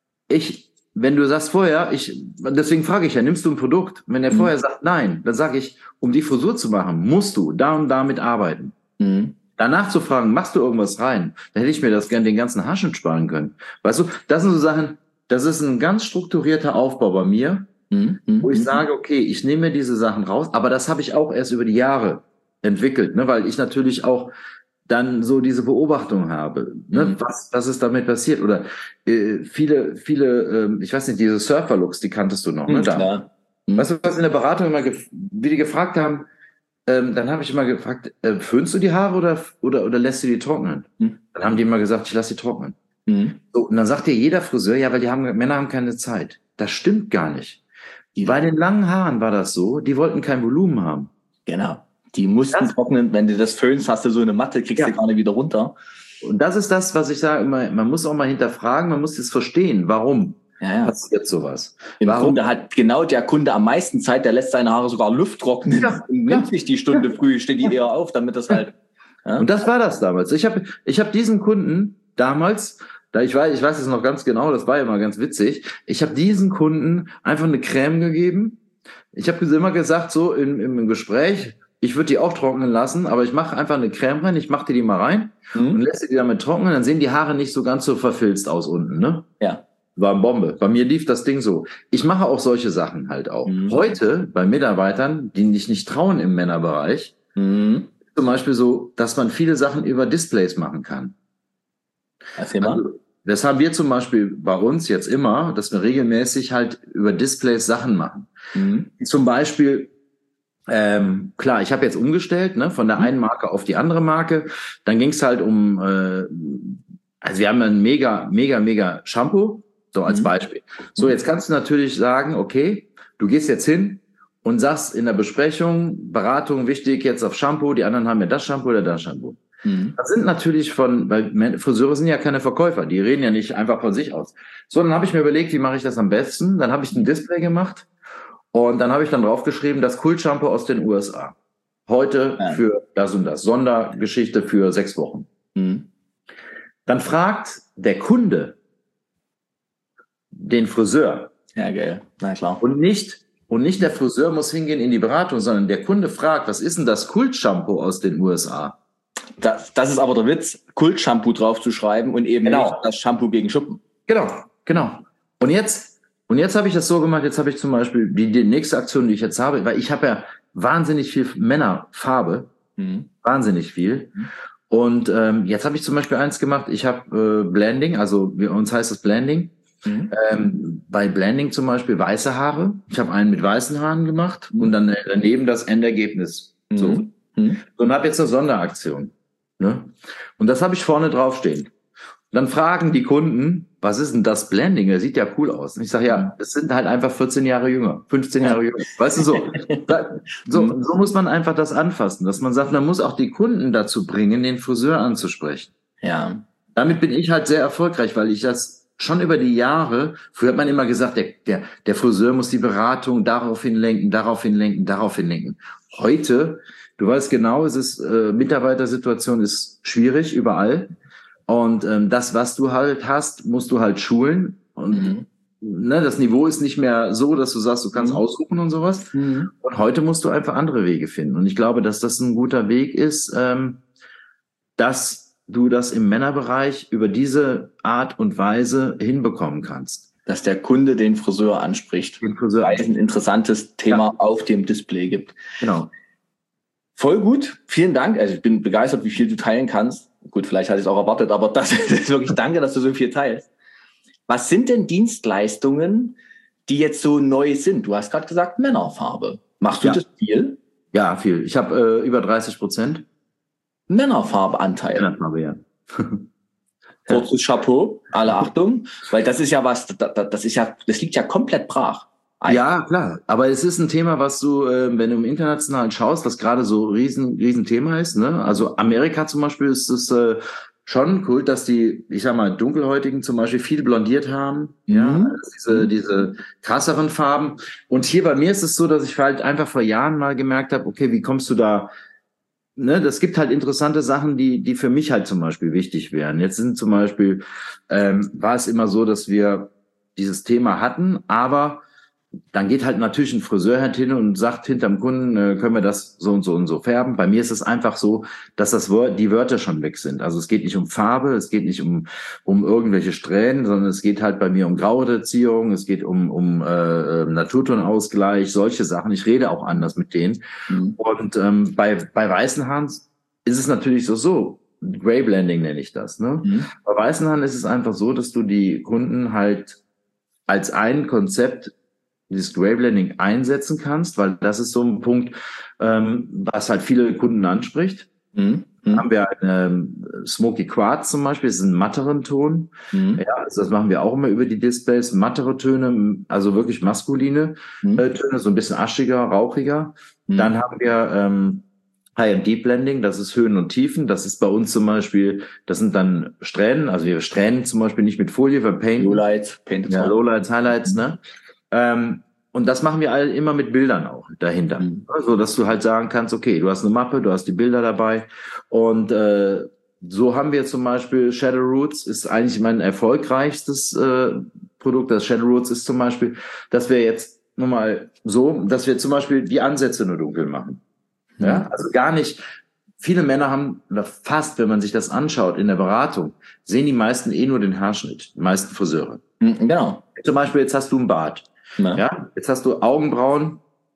wenn du sagst vorher, deswegen frage ich ja, nimmst du ein Produkt? Wenn er vorher sagt nein, dann sage ich, um die Frisur zu machen, musst du da und damit arbeiten. Danach zu fragen, machst du irgendwas rein? Dann hätte ich mir das gerne den ganzen Haarschnitt sparen können. Weißt du, das sind so Sachen, das ist ein ganz strukturierter Aufbau bei mir, wo ich sage, okay, ich nehme mir diese Sachen raus, aber das habe ich auch erst über die Jahre entwickelt, ne, weil ich natürlich auch dann so diese Beobachtung habe, ne, was ist damit passiert? Oder viele, ich weiß nicht, diese Surfer-Looks, die kanntest du noch, ne? Klar. Weißt du, was in der Beratung immer, wie die gefragt haben, dann habe ich immer gefragt, föhnst du die Haare oder lässt du die trocknen? Dann haben die immer gesagt, ich lasse die trocknen. So, und dann sagt dir jeder Friseur, ja, weil Männer haben keine Zeit. Das stimmt gar nicht. Bei den langen Haaren war das so, die wollten kein Volumen haben. Genau. Die mussten trocknen, wenn du das föhnst, hast du so eine Matte, kriegst du gar nicht wieder runter. Und das ist das, was ich sage immer, man muss auch mal hinterfragen, man muss das verstehen, warum passiert sowas. Warum? Grunde hat genau der Kunde am meisten Zeit, der lässt seine Haare sogar Luft trocknen und nimmt sich die Stunde früh, steht die eher auf, damit das halt... Ja? Und das war das damals. Ich hab diesen Kunden damals, ich weiß es noch ganz genau, das war ja immer ganz witzig, ich habe diesen Kunden einfach eine Creme gegeben. Ich habe immer gesagt, so im Gespräch, ich würde die auch trocknen lassen, aber ich mache einfach eine Creme rein, ich mache die mal rein und lässt die damit trocknen, dann sehen die Haare nicht so ganz so verfilzt aus unten, ne? Ja. War eine Bombe. Bei mir lief das Ding so. Ich mache auch solche Sachen halt auch. Heute bei Mitarbeitern, die sich nicht trauen im Männerbereich, zum Beispiel so, dass man viele Sachen über Displays machen kann. Also, das haben wir zum Beispiel bei uns jetzt immer, dass wir regelmäßig halt über Displays Sachen machen. Zum Beispiel, klar, ich habe jetzt umgestellt, ne, von der einen Marke auf die andere Marke. Dann ging es halt um, also wir haben ein mega Shampoo, so als Beispiel. So, jetzt kannst du natürlich sagen, okay, du gehst jetzt hin und sagst in der Besprechung, Beratung wichtig, jetzt auf Shampoo, die anderen haben ja das Shampoo oder das Shampoo. Das sind natürlich weil Friseure sind ja keine Verkäufer, die reden ja nicht einfach von sich aus. So, dann habe ich mir überlegt, wie mache ich das am besten? Dann habe ich ein Display gemacht und dann habe ich dann draufgeschrieben, das Kult-Shampoo aus den USA. Heute für das und das. Sondergeschichte für 6 Wochen. Dann fragt der Kunde den Friseur. Ja, geil. Na klar. Und nicht der Friseur muss hingehen in die Beratung, sondern der Kunde fragt, was ist denn das Kult-Shampoo aus den USA? Das ist aber der Witz, Kult-Shampoo drauf zu schreiben und eben nicht das Shampoo gegen Schuppen. Genau. Und jetzt habe ich das so gemacht, jetzt habe ich zum Beispiel die nächste Aktion, die ich jetzt habe, weil ich habe ja wahnsinnig viel Männerfarbe, wahnsinnig viel. Und jetzt habe ich zum Beispiel eins gemacht, ich habe Blending, also bei uns heißt es Blending. Bei Blending zum Beispiel weiße Haare. Ich habe einen mit weißen Haaren gemacht und dann daneben das Endergebnis. So. Und habe jetzt eine Sonderaktion. Ne? Und das habe ich vorne draufstehen. Dann fragen die Kunden, was ist denn das Blending? Der sieht ja cool aus. Und ich sage, ja, das sind halt einfach 14 Jahre jünger, 15 Jahre jünger. Weißt du, so muss man einfach das anfassen, dass man sagt, man muss auch die Kunden dazu bringen, den Friseur anzusprechen. Ja. Damit bin ich halt sehr erfolgreich, weil ich das schon über die Jahre, früher hat man immer gesagt, der Friseur muss die Beratung daraufhin lenken. Heute, du weißt genau, Mitarbeitersituation ist schwierig überall. Und das, was du halt hast, musst du halt schulen. Und das Niveau ist nicht mehr so, dass du sagst, du kannst aussuchen und sowas. Und heute musst du einfach andere Wege finden. Und ich glaube, dass das ein guter Weg ist, dass du das im Männerbereich über diese Art und Weise hinbekommen kannst. Dass der Kunde den Friseur anspricht, weil es ein interessantes Thema auf dem Display gibt. Genau. Voll gut, vielen Dank. Also ich bin begeistert, wie viel du teilen kannst. Gut, vielleicht hatte ich es auch erwartet, aber das ist wirklich danke, dass du so viel teilst. Was sind denn Dienstleistungen, die jetzt so neu sind? Du hast gerade gesagt Männerfarbe. Machst du das viel? Ja, viel. Ich habe über 30%. Männerfarbeanteil. Männerfarbe, ja. Kurzes Chapeau, alle Achtung, weil das ist ja was, das liegt ja komplett brach. Ja, klar. Aber es ist ein Thema, was du, wenn du im Internationalen schaust, was gerade so riesen Thema ist. Ne? Also Amerika zum Beispiel ist es schon cool, dass die, ich sag mal, Dunkelhäutigen zum Beispiel viel blondiert haben. Ja, diese krasseren Farben. Und hier bei mir ist es so, dass ich halt einfach vor Jahren mal gemerkt habe, okay, wie kommst du da? Ne, das gibt halt interessante Sachen, die für mich halt zum Beispiel wichtig wären. Jetzt sind zum Beispiel, war es immer so, dass wir dieses Thema hatten, aber dann geht halt natürlich ein Friseur halt hin und sagt hinterm Kunden, können wir das so und so und so färben. Bei mir ist es einfach so, dass die Wörter schon weg sind. Also es geht nicht um Farbe, es geht nicht um irgendwelche Strähnen, sondern es geht halt bei mir um Graureduzierung, es geht um Naturtonausgleich, solche Sachen. Ich rede auch anders mit denen. Und bei weißen Haaren ist es natürlich so, Gray Blending nenne ich das. Ne? Bei weißen Haaren ist es einfach so, dass du die Kunden halt als ein Konzept dieses Gray Blending einsetzen kannst, weil das ist so ein Punkt, was halt viele Kunden anspricht. Haben wir einen Smoky Quartz zum Beispiel, das ist ein matteren Ton. Ja, also das machen wir auch immer über die Displays. Mattere Töne, also wirklich maskuline Töne, so ein bisschen aschiger, rauchiger. Dann haben wir High and Deep Blending, das ist Höhen und Tiefen. Das ist bei uns zum Beispiel, das sind dann Strähnen, also wir strähnen zum Beispiel nicht mit Folie, wir painten. Lowlights, ja, Lowlights, Highlights, ne? Und das machen wir immer mit Bildern auch dahinter. So, dass du halt sagen kannst, okay, du hast eine Mappe, du hast die Bilder dabei. Und so haben wir zum Beispiel Shadow Roots, ist eigentlich mein erfolgreichstes Produkt. Das Shadow Roots ist zum Beispiel, dass wir jetzt nochmal so, dass wir zum Beispiel die Ansätze nur dunkel machen. Ja, also gar nicht. Viele Männer haben, oder fast, wenn man sich das anschaut in der Beratung, sehen die meisten nur den Haarschnitt, die meisten Friseure. Genau. Zum Beispiel, jetzt hast du einen Bart. Ja, jetzt hast du Augenbrauen.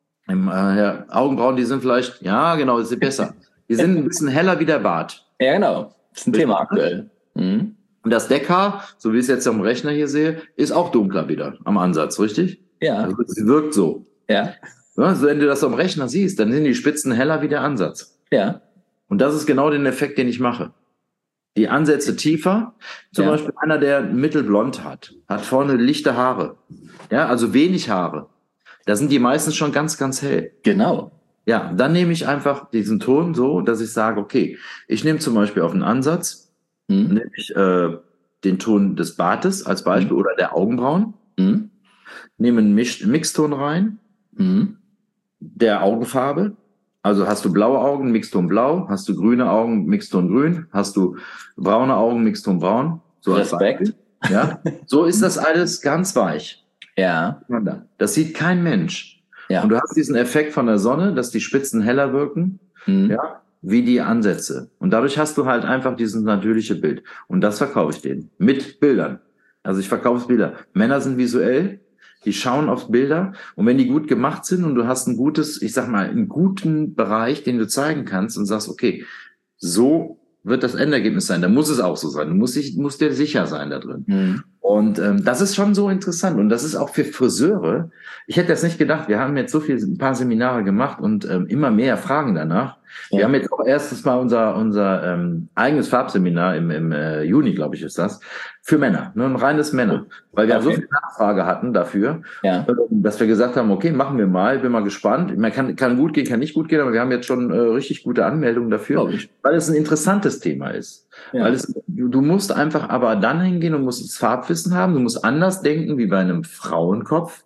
Augenbrauen, die sind vielleicht, ja, genau, die sind besser. Die sind ein bisschen heller wie der Bart. Ja, genau. Das ist ein Thema aktuell. Und das Deckhaar, so wie ich es jetzt am Rechner hier sehe, ist auch dunkler wieder am Ansatz, richtig? Ja. Also es wirkt so. Ja. Also wenn du das am Rechner siehst, dann sind die Spitzen heller wie der Ansatz. Ja. Und das ist genau den Effekt, den ich mache. Die Ansätze tiefer. Zum Beispiel einer, der mittelblond hat vorne lichte Haare. Ja, also wenig Haare. Da sind die meistens schon ganz, ganz hell. Genau. Ja, dann nehme ich einfach diesen Ton so, dass ich sage, okay, ich nehme zum Beispiel auf einen Ansatz, nehme ich den Ton des Bartes als Beispiel oder der Augenbrauen, nehme einen Mixton rein, der Augenfarbe. Also hast du blaue Augen, Mixton blau, hast du grüne Augen, Mixton grün, hast du braune Augen, Mixton braun. So Respekt. Ja, so ist das alles ganz weich. Ja. Das sieht kein Mensch. Ja. Und du hast diesen Effekt von der Sonne, dass die Spitzen heller wirken, ja, wie die Ansätze. Und dadurch hast du halt einfach dieses natürliche Bild. Und das verkaufe ich denen. Mit Bildern. Also ich verkaufe Bilder. Männer sind visuell. Die schauen auf Bilder und wenn die gut gemacht sind und du hast ein gutes, ich sag mal, einen guten Bereich, den du zeigen kannst und sagst, okay, so wird das Endergebnis sein. Da muss es auch so sein. Du musst dir sicher sein da drin. Und das ist schon so interessant und das ist auch für Friseure. Ich hätte das nicht gedacht. Wir haben jetzt ein paar Seminare gemacht und immer mehr Fragen danach. Ja. Wir haben jetzt auch erstes Mal unser eigenes Farbseminar im Juni, glaube ich, ist das, für Männer, ne, ein reines Männer, weil wir so viel Nachfrage hatten dafür, dass wir gesagt haben, okay, machen wir mal, bin mal gespannt. Man kann gut gehen, kann nicht gut gehen, aber wir haben jetzt schon richtig gute Anmeldungen dafür, weil es ein interessantes Thema ist. Ja. Weil du musst einfach aber dann hingehen und musst das Farbwissen haben, du musst anders denken wie bei einem Frauenkopf.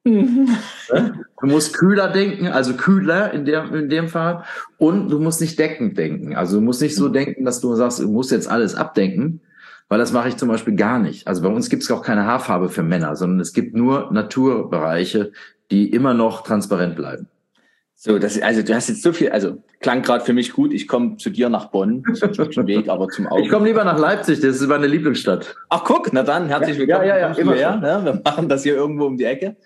Du musst kühler denken, also kühler in dem Fall, und du musst nicht deckend denken. Also du musst nicht so denken, dass du sagst, du musst jetzt alles abdenken, weil das mache ich zum Beispiel gar nicht. Also bei uns gibt es auch keine Haarfarbe für Männer, sondern es gibt nur Naturbereiche, die immer noch transparent bleiben. So, also du hast jetzt so viel, also klang gerade für mich gut, ich komme zu dir nach Bonn, Weg, aber zum Augen. Ich komme lieber nach Leipzig, das ist meine Lieblingsstadt. Ach guck, na dann, herzlich willkommen. Ja, immer her, ne? Wir machen das hier irgendwo um die Ecke.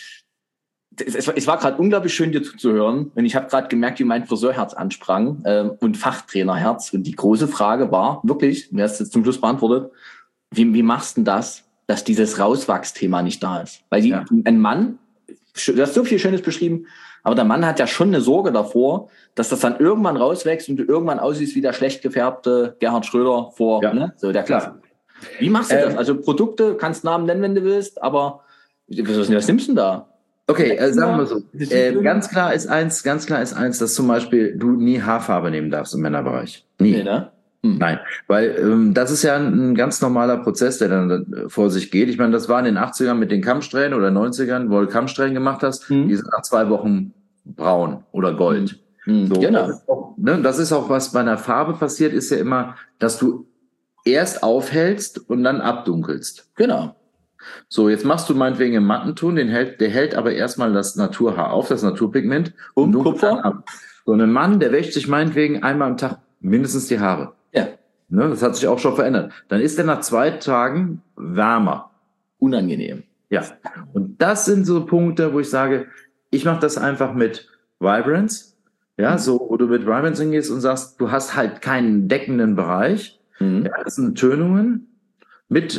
Es war gerade unglaublich schön, dir zuzuhören. Und ich habe gerade gemerkt, wie mein Friseurherz ansprang und Fachtrainerherz. Und die große Frage war wirklich, du hast es jetzt zum Schluss beantwortet, wie machst du denn das, dass dieses Rauswachsthema nicht da ist? Weil ein Mann, du hast so viel Schönes beschrieben, aber der Mann hat ja schon eine Sorge davor, dass das dann irgendwann rauswächst und du irgendwann aussiehst wie der schlecht gefärbte Gerhard Schröder vor, ne? So der Klasse. Wie machst du das? Also Produkte, kannst Namen nennen, wenn du willst, aber was nimmst du denn da? Okay, sagen wir so. Ganz klar ist eins, dass zum Beispiel du nie Haarfarbe nehmen darfst im Männerbereich. Nie. Nee, ne? Nein, weil das ist ja ein ganz normaler Prozess, der dann vor sich geht. Ich meine, das war in den 80ern mit den Kammsträhnen oder 90ern, wo du Kammsträhnen gemacht hast, die sind nach 2 Wochen braun oder gold. So, Genau. das ist auch, was bei einer Farbe passiert, ist ja immer, dass du erst aufhellst und dann abdunkelst. Genau. So, jetzt machst du meinetwegen einen Mattenton, der hält aber erstmal das Naturhaar auf, das Naturpigment. Und Kupfer? Ab. So, ein Mann, der wäscht sich meinetwegen einmal am Tag mindestens die Haare. Ja. Ne, das hat sich auch schon verändert. Dann ist er nach 2 Tagen wärmer. Unangenehm. Ja. Und das sind so Punkte, wo ich sage, ich mache das einfach mit Vibrance. Ja, so, wo du mit Vibrance hingehst und sagst, du hast halt keinen deckenden Bereich. Ja, das sind Tönungen mit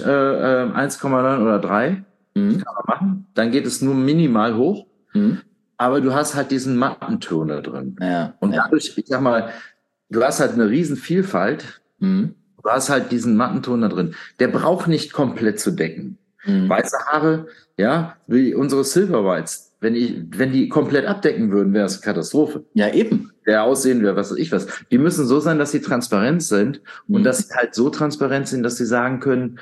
1,9 oder 3. Kann man machen. Dann geht es nur minimal hoch. Aber du hast halt diesen Mattenton da drin. Ja. Und dadurch, ich sag mal, du hast halt eine riesen Vielfalt. Du hast halt diesen Mattenton da drin. Der braucht nicht komplett zu decken. Weiße Haare, ja, wie unsere Silver Whites. Wenn die komplett abdecken würden, wäre es eine Katastrophe. Ja, eben. Der aussehen wäre, was weiß ich was. Die müssen so sein, dass sie transparent sind und dass sie halt so transparent sind, dass sie sagen können,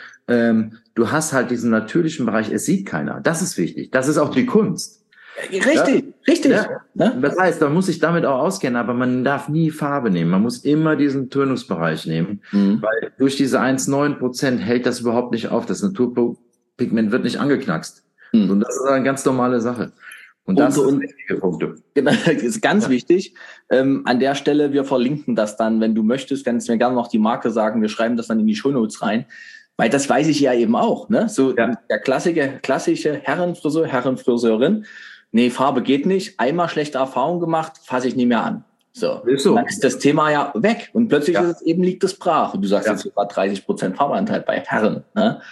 du hast halt diesen natürlichen Bereich, es sieht keiner. Das ist wichtig. Das ist auch die Kunst. Richtig. Ja. Ne? Das heißt, man muss sich damit auch auskennen, aber man darf nie Farbe nehmen. Man muss immer diesen Tönungsbereich nehmen, weil durch diese 1,9% hält das überhaupt nicht auf. Das Naturpigment wird nicht angeknackst. Und das ist eine ganz normale Sache. Und das sind wichtige Punkte. Genau, das ist ganz wichtig. An der Stelle, wir verlinken das dann, wenn du möchtest, kannst du mir gerne noch die Marke sagen. Wir schreiben das dann in die Shownotes rein. Weil das weiß ich ja eben auch. Ne? So der klassische Herrenfriseur, Herrenfriseurin. Nee, Farbe geht nicht. Einmal schlechte Erfahrung gemacht, fasse ich nie mehr an. So. Dann ist das Thema ja weg. Und plötzlich liegt es brach. Und du sagst jetzt sogar 30% Farbeanteil bei Herren. Ne?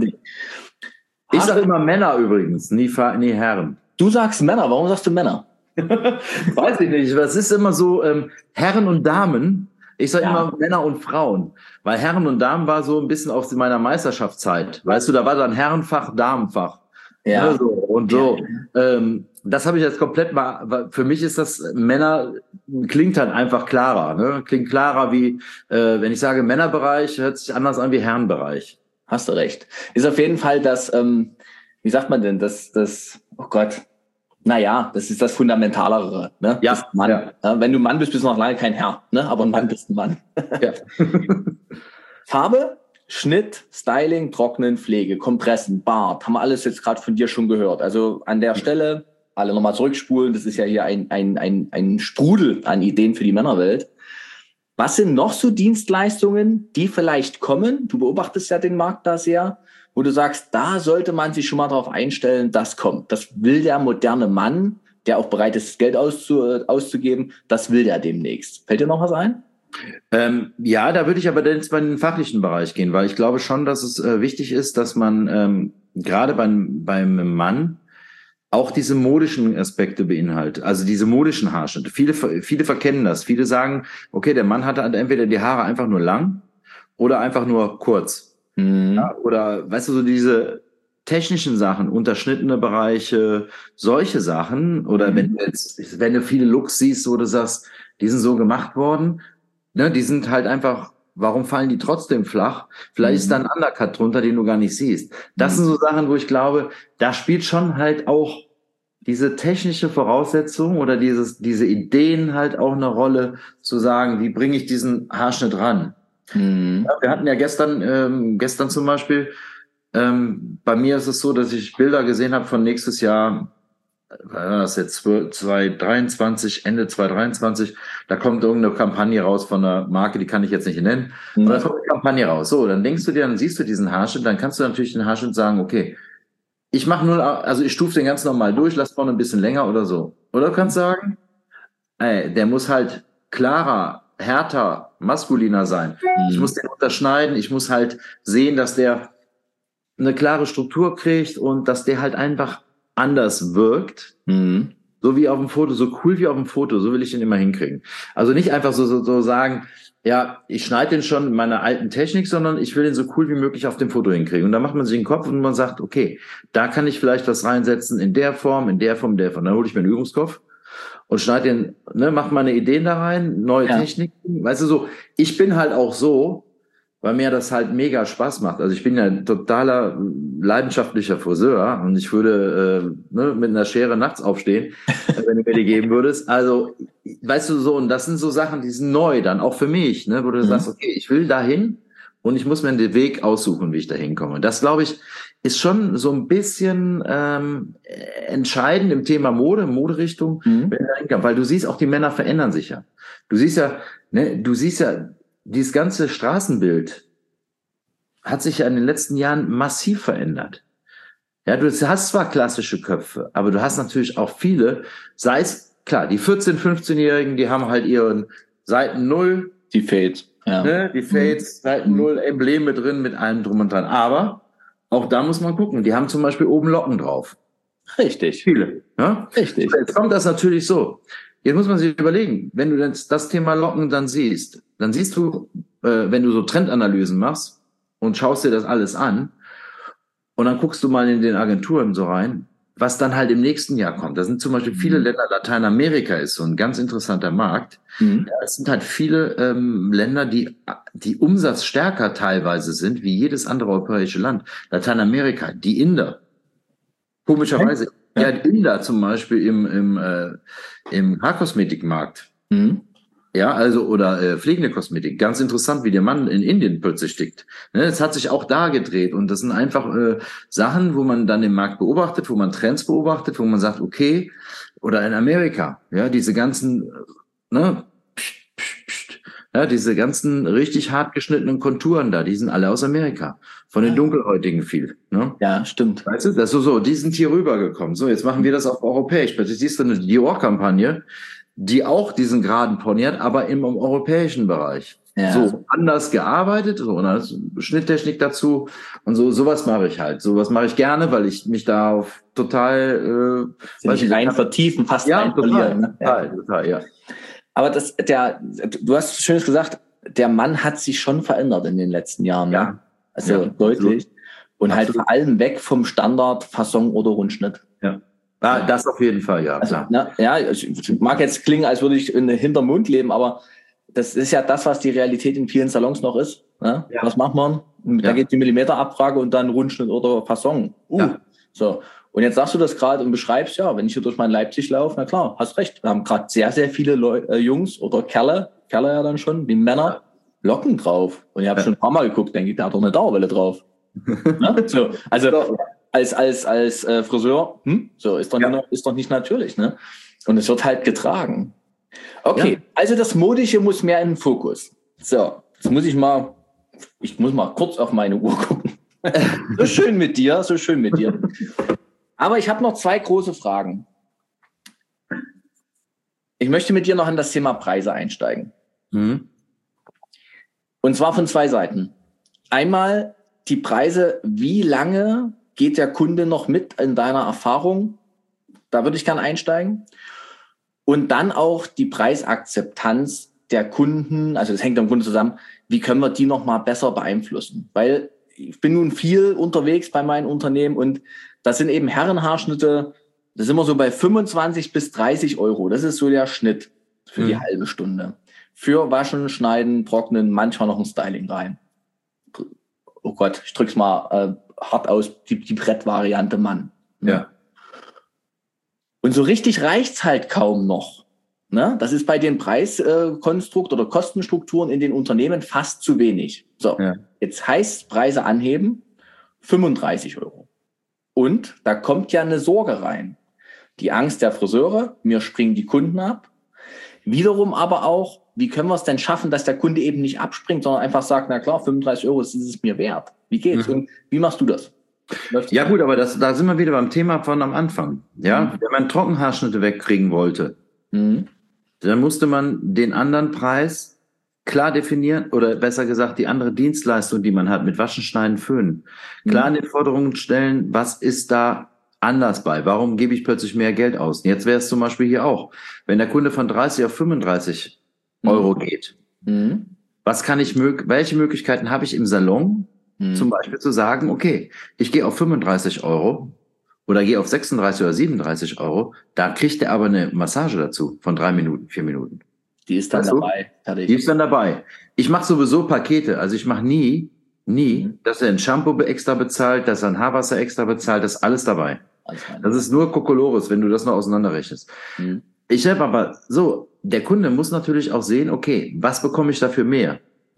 Ich sage immer Männer übrigens, nie Herren. Du sagst Männer. Warum sagst du Männer? Weiß ich nicht. Das ist immer so Herren und Damen. Ich sage immer Männer und Frauen. Weil Herren und Damen war so ein bisschen aus meiner Meisterschaftszeit. Weißt du, da war dann Herrenfach, Damenfach. Ja. Ne, so. Und so. Das habe ich jetzt komplett mal, für mich ist das Männer, klingt halt einfach klarer. Ne? Klingt klarer wie, wenn ich sage Männerbereich, hört sich anders an wie Herrenbereich. Hast du recht. Ist auf jeden Fall das, wie sagt man denn, oh Gott, naja, das ist das Fundamentalere. Ne? Ja, das Mann. Ja. Wenn du Mann bist, bist du noch lange kein Herr, ne? Aber ein Mann bist ein Mann. Ja. Farbe, Schnitt, Styling, Trocknen, Pflege, Kompressen, Bart, haben wir alles jetzt gerade von dir schon gehört. Also an der Stelle alle nochmal zurückspulen. Das ist ja hier ein Sprudel an Ideen für die Männerwelt. Was sind noch so Dienstleistungen, die vielleicht kommen? Du beobachtest ja den Markt da sehr, wo du sagst, da sollte man sich schon mal darauf einstellen, das kommt. Das will der moderne Mann, der auch bereit ist, Geld auszugeben, das will der demnächst. Fällt dir noch was ein? Ja, da würde ich aber jetzt bei den fachlichen Bereich gehen, weil ich glaube schon, dass es wichtig ist, dass man gerade beim Mann auch diese modischen Aspekte beinhaltet, also diese modischen Haarschnitte. Viele verkennen das. Viele sagen, okay, der Mann hatte entweder die Haare einfach nur lang oder einfach nur kurz. Ja, oder, weißt du, so diese technischen Sachen, unterschnittene Bereiche, solche Sachen. Oder wenn du viele Looks siehst, wo du sagst, die sind so gemacht worden, ne, die sind halt einfach, warum fallen die trotzdem flach? Vielleicht ist da ein Undercut drunter, den du gar nicht siehst. Das sind so Sachen, wo ich glaube, da spielt schon halt auch diese technische Voraussetzung oder diese Ideen halt auch eine Rolle, zu sagen, wie bringe ich diesen Haarschnitt ran? Ja, wir hatten ja gestern zum Beispiel, bei mir ist es so, dass ich Bilder gesehen habe von nächstes Jahr, das ist jetzt 2023, Ende 2023, da kommt irgendeine Kampagne raus von einer Marke, die kann ich jetzt nicht nennen, aber da kommt eine Kampagne raus. So, dann denkst du dir, dann siehst du diesen Haarschnitt, dann kannst du natürlich den Haarschnitt sagen, okay, ich stufe den ganz normal durch, lass vorne ein bisschen länger oder so. Oder du kannst sagen, der muss halt klarer, härter, maskuliner sein. Ich muss den unterschneiden, ich muss halt sehen, dass der eine klare Struktur kriegt und dass der halt einfach anders wirkt. so wie auf dem Foto, so cool wie auf dem Foto, so will ich den immer hinkriegen. Also nicht einfach so sagen, ja, ich schneide den schon in meiner alten Technik, sondern ich will den so cool wie möglich auf dem Foto hinkriegen. Und da macht man sich den Kopf und man sagt, okay, da kann ich vielleicht was reinsetzen in der Form, in der Form, in der Form. Dann hole ich mir einen Übungskopf und schneide den, mach meine Ideen da rein, neue Techniken. Weißt du so, ich bin halt auch so, weil mir das halt mega Spaß macht. Also ich bin ja ein totaler leidenschaftlicher Friseur und ich würde mit einer Schere nachts aufstehen, wenn du mir die geben würdest. Also, weißt du so, und das sind so Sachen, die sind neu dann, auch für mich, ne, wo du sagst, okay, ich will dahin und ich muss mir den Weg aussuchen, wie ich da hinkomme. Das, glaube ich, ist schon so ein bisschen entscheidend im Thema Mode, Moderichtung, wenn du da hinkommst. Weil du siehst, auch die Männer verändern sich ja. Du siehst ja, dieses ganze Straßenbild hat sich ja in den letzten Jahren massiv verändert. Ja, du hast zwar klassische Köpfe, aber du hast natürlich auch viele, sei es, klar, die 14-, 15-Jährigen, die haben halt ihren Seiten Null. Die Fades. Ja. Die Fades, Seiten Null, Embleme drin mit allem drum und dran. Aber auch da muss man gucken. Die haben zum Beispiel oben Locken drauf. Richtig. Viele. Ja? Richtig. Jetzt kommt das natürlich so. Jetzt muss man sich überlegen, wenn du das Thema Locken dann siehst du, wenn du so Trendanalysen machst und schaust dir das alles an und dann guckst du mal in den Agenturen so rein, was dann halt im nächsten Jahr kommt. Da sind zum Beispiel viele Länder, Lateinamerika ist so ein ganz interessanter Markt. Ja, es sind halt viele Länder, die umsatzstärker teilweise sind, wie jedes andere europäische Land. Lateinamerika, die Inder. Komischerweise. Ja, die Inder zum Beispiel im Haarkosmetikmarkt. Ja, also, oder pflegende Kosmetik. Ganz interessant, wie der Mann in Indien plötzlich tickt. Ne, es hat sich auch da gedreht. Und das sind einfach Sachen, wo man dann den Markt beobachtet, wo man Trends beobachtet, wo man sagt, okay, oder in Amerika, ja, diese ganzen, ja, diese ganzen richtig hart geschnittenen Konturen da, die sind alle aus Amerika. Von den Dunkelhäutigen viel. Ne? Ja, stimmt. Weißt du, das so, die sind hier rübergekommen. So, jetzt machen wir das auf europäisch. Plötzlich siehst du eine Dior-Kampagne, die auch diesen geraden Pony hat, aber im europäischen Bereich. Ja. So anders gearbeitet, so, und dann ist Schnitttechnik dazu und sowas mache ich halt. Sowas mache ich gerne, weil ich mich da auf total rein vertiefen, fast rein verlieren. Ne? Total, ja. Aber du hast Schönes gesagt, der Mann hat sich schon verändert in den letzten Jahren. Ne? Ja. Also deutlich. Und absolut. Halt vor allem weg vom Standard Fasson oder Rundschnitt. Ja. Das auf jeden Fall, ja. Also, ich mag jetzt klingen, als würde ich hinterm Mund leben, aber das ist ja das, was die Realität in vielen Salons noch ist. Ne? Ja. Was macht man? Da geht die Millimeterabfrage und dann Rundschnitt oder Fasson. So. Und jetzt sagst du das gerade und beschreibst, ja, wenn ich hier durch mein Leipzig laufe, na klar, hast recht. Wir haben gerade sehr, sehr viele Jungs oder Kerle ja dann schon, wie Männer, Locken drauf. Und ich habe schon ein paar Mal geguckt, denke ich, der hat doch eine Dauerwelle drauf. So, also als Friseur, so ist doch nicht natürlich, ne? Und es wird halt getragen. Okay, also das Modische muss mehr in den Fokus. So, jetzt muss ich mal kurz auf meine Uhr gucken. So schön mit dir. Aber ich habe noch 2 große Fragen. Ich möchte mit dir noch in das Thema Preise einsteigen. Und zwar von 2 Seiten. Einmal die Preise, wie lange geht der Kunde noch mit in deiner Erfahrung? Da würde ich gerne einsteigen. Und dann auch die Preisakzeptanz der Kunden, also das hängt im Grunde zusammen, wie können wir die noch mal besser beeinflussen? Weil ich bin nun viel unterwegs bei meinen Unternehmen und das sind eben Herrenhaarschnitte, das sind wir so bei 25 bis 30 Euro. Das ist so der Schnitt für die halbe Stunde. Für Waschen, Schneiden, Trocknen, manchmal noch ein Styling rein. Oh Gott, ich drück's mal hart aus, die Brettvariante Mann. Ne? Ja. Und so richtig reicht's halt kaum noch. Ne? Das ist bei den Preiskonstrukt oder Kostenstrukturen in den Unternehmen fast zu wenig. So, Jetzt heißt Preise anheben, 35 Euro. Und da kommt ja eine Sorge rein. Die Angst der Friseure, mir springen die Kunden ab. Wiederum aber auch, wie können wir es denn schaffen, dass der Kunde eben nicht abspringt, sondern einfach sagt, na klar, 35 Euro, das ist es mir wert. Wie geht's? Und wie machst du das? Ja gut, aber da sind wir wieder beim Thema von am Anfang. Ja, wenn man Trockenhaarschnitte wegkriegen wollte, dann musste man den anderen Preis klar definieren oder besser gesagt die andere Dienstleistung, die man hat mit Waschen, Schneiden, Föhnen. Klar in den Forderungen stellen, was ist da anders bei? Warum gebe ich plötzlich mehr Geld aus? Jetzt wäre es zum Beispiel hier auch. Wenn der Kunde von 30 auf 35 Euro geht, welche Möglichkeiten habe ich im Salon, zum Beispiel zu sagen, okay, ich gehe auf 35 Euro oder gehe auf 36 oder 37 Euro, da kriegt er aber eine Massage dazu von 3 Minuten, 4 Minuten. Die ist dann dabei. Fertig. Die ist dann dabei. Ich mache sowieso Pakete, also ich mache nie, dass er ein Shampoo extra bezahlt, dass er ein Haarwasser extra bezahlt, das ist alles dabei. Das ist nur Kokolores, wenn du das noch auseinanderrechnest. Ich habe aber so, der Kunde muss natürlich auch sehen, okay, was bekomme ich dafür mehr?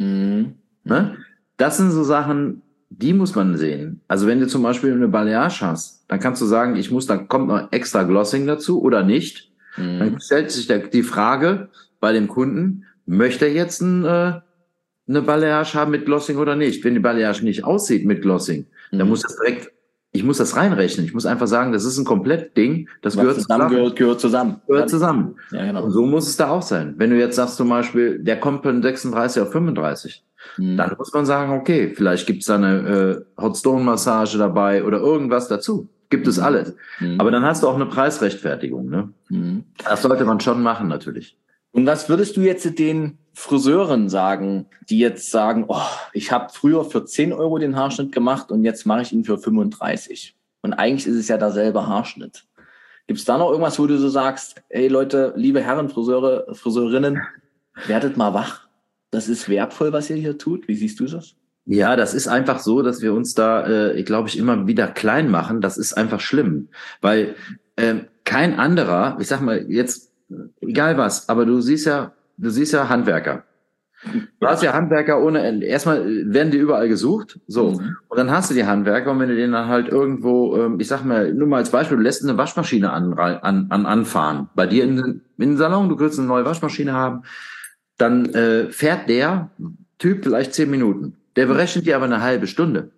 Ne? Das sind so Sachen, die muss man sehen. Also wenn du zum Beispiel eine Balayage hast, dann kannst du sagen, dann kommt noch extra Glossing dazu oder nicht. Dann stellt sich die Frage bei dem Kunden, möchte er jetzt eine Balayage haben mit Glossing oder nicht? Wenn die Balayage nicht aussieht mit Glossing, dann muss ich muss das reinrechnen. Ich muss einfach sagen, das ist ein Komplettding, das gehört zusammen. Gehört zusammen. Gehört zusammen. Ja, genau. Und so muss es da auch sein. Wenn du jetzt sagst zum Beispiel, der kommt von 36 auf 35, dann muss man sagen, okay, vielleicht gibt es da eine Hot Stone Massage dabei oder irgendwas dazu. Gibt es alles. Aber dann hast du auch eine Preisrechtfertigung. Ne? Das sollte man schon machen natürlich. Und was würdest du jetzt den Friseuren sagen, die jetzt sagen, oh, ich habe früher für 10 Euro den Haarschnitt gemacht und jetzt mache ich ihn für 35. Und eigentlich ist es ja derselbe Haarschnitt. Gibt es da noch irgendwas, wo du so sagst, hey Leute, liebe Herren Friseure, Friseurinnen, werdet mal wach. Das ist wertvoll, was ihr hier tut. Wie siehst du das? Ja, das ist einfach so, dass wir uns da, glaube ich, immer wieder klein machen. Das ist einfach schlimm, weil kein anderer, ich sag mal jetzt, egal was, aber du siehst ja Handwerker. Du hast ja Handwerker ohne Ende. Erstmal werden die überall gesucht, so. Und dann hast du die Handwerker und wenn du den dann halt irgendwo, ich sag mal, nur mal als Beispiel, du lässt eine Waschmaschine anfahren. Bei dir in den Salon, du willst eine neue Waschmaschine haben, dann fährt der Typ vielleicht 10 Minuten. Der berechnet dir aber eine halbe Stunde.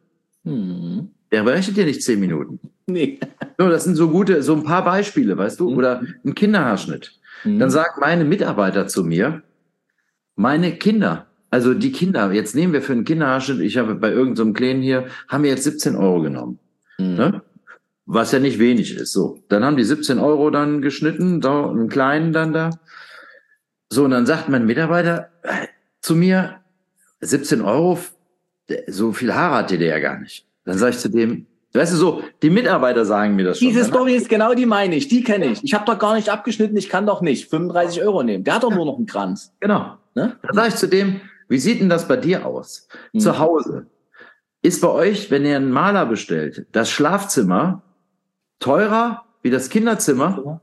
Der berechnet dir nicht 10 Minuten. Nee. So, das sind so ein paar Beispiele, weißt du? Oder ein Kinderhaarschnitt. Dann sagt meine Mitarbeiter zu mir, meine Kinder, also die Kinder, jetzt nehmen wir für einen Kinderhaarschnitt, ich habe bei irgendeinem Kleinen hier, haben wir jetzt 17 Euro genommen. Ne? Was ja nicht wenig ist. So, dann haben die 17 Euro dann geschnitten, so einen kleinen dann da. So, und dann sagt mein Mitarbeiter zu mir, 17 Euro, so viel Haare hatte der ja gar nicht. Dann sage ich zu dem, weißt du so, die Mitarbeiter sagen mir das schon. Diese Story ist genau die meine ich, die kenne ich. Ich habe doch gar nicht abgeschnitten, ich kann doch nicht 35 Euro nehmen. Der hat doch nur noch einen Kranz. Genau. Ne? Dann sage ich zu dem, wie sieht denn das bei dir aus? Zu Hause. Ist bei euch, wenn ihr einen Maler bestellt, das Schlafzimmer teurer wie das Kinderzimmer?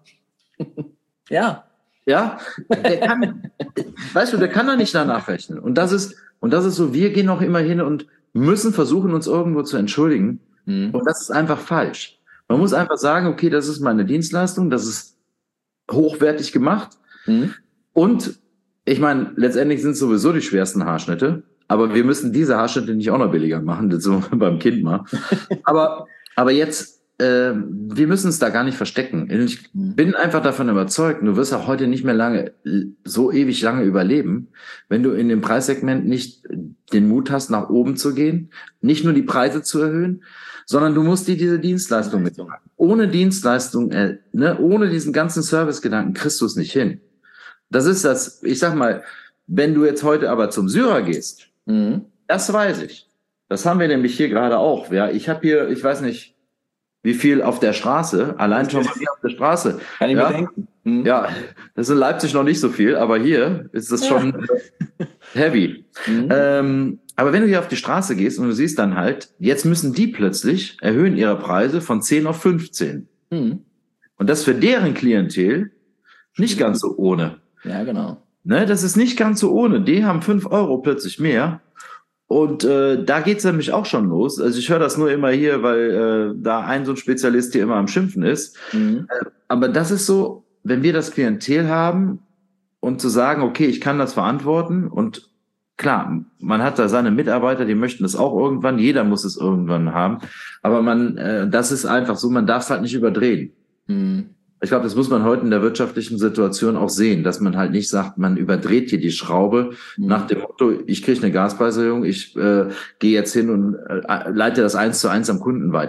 Ja. Ja? Der kann da nicht danach rechnen. Und das ist so, wir gehen auch immer hin und müssen versuchen, uns irgendwo zu entschuldigen. Und das ist einfach falsch. Man muss einfach sagen, okay, das ist meine Dienstleistung, das ist hochwertig gemacht. Und ich meine, letztendlich sind es sowieso die schwersten Haarschnitte, aber wir müssen diese Haarschnitte nicht auch noch billiger machen, das so beim Kind mal. Aber jetzt, wir müssen es da gar nicht verstecken. Ich bin einfach davon überzeugt, du wirst auch heute nicht mehr so ewig lange überleben, wenn du in dem Preissegment nicht den Mut hast, nach oben zu gehen, nicht nur die Preise zu erhöhen, sondern du musst diese Dienstleistung mitmachen. Ohne Dienstleistung, ohne diesen ganzen Servicegedanken kriegst du es nicht hin. Das ist das, ich sag mal, wenn du jetzt heute aber zum Syrer gehst, das weiß ich. Das haben wir nämlich hier gerade auch. Ja, ich habe hier, ich weiß nicht, wie viel auf der Straße, allein schon mal hier auf der Straße. Kann ich mir denken. Ja, das ist in Leipzig noch nicht so viel, aber hier ist das schon heavy. Aber wenn du hier auf die Straße gehst und du siehst dann halt, jetzt müssen die plötzlich erhöhen ihre Preise von 10 auf 15. Und das für deren Klientel nicht ganz so ohne. Ja, genau. Ne, das ist nicht ganz so ohne. Die haben 5 Euro plötzlich mehr. Und da geht's nämlich auch schon los. Also ich höre das nur immer hier, weil da ein so ein Spezialist hier immer am Schimpfen ist. Aber das ist so, wenn wir das Klientel haben und zu sagen, okay, ich kann das verantworten und klar, man hat da seine Mitarbeiter, die möchten das auch irgendwann, jeder muss es irgendwann haben. Aber das ist einfach so, man darf es halt nicht überdrehen. Ich glaube, das muss man heute in der wirtschaftlichen Situation auch sehen, dass man halt nicht sagt, man überdreht hier die Schraube nach dem Motto, ich kriege eine Gaspreiserhöhung, ich gehe jetzt hin und leite das 1:1 am Kunden weiter.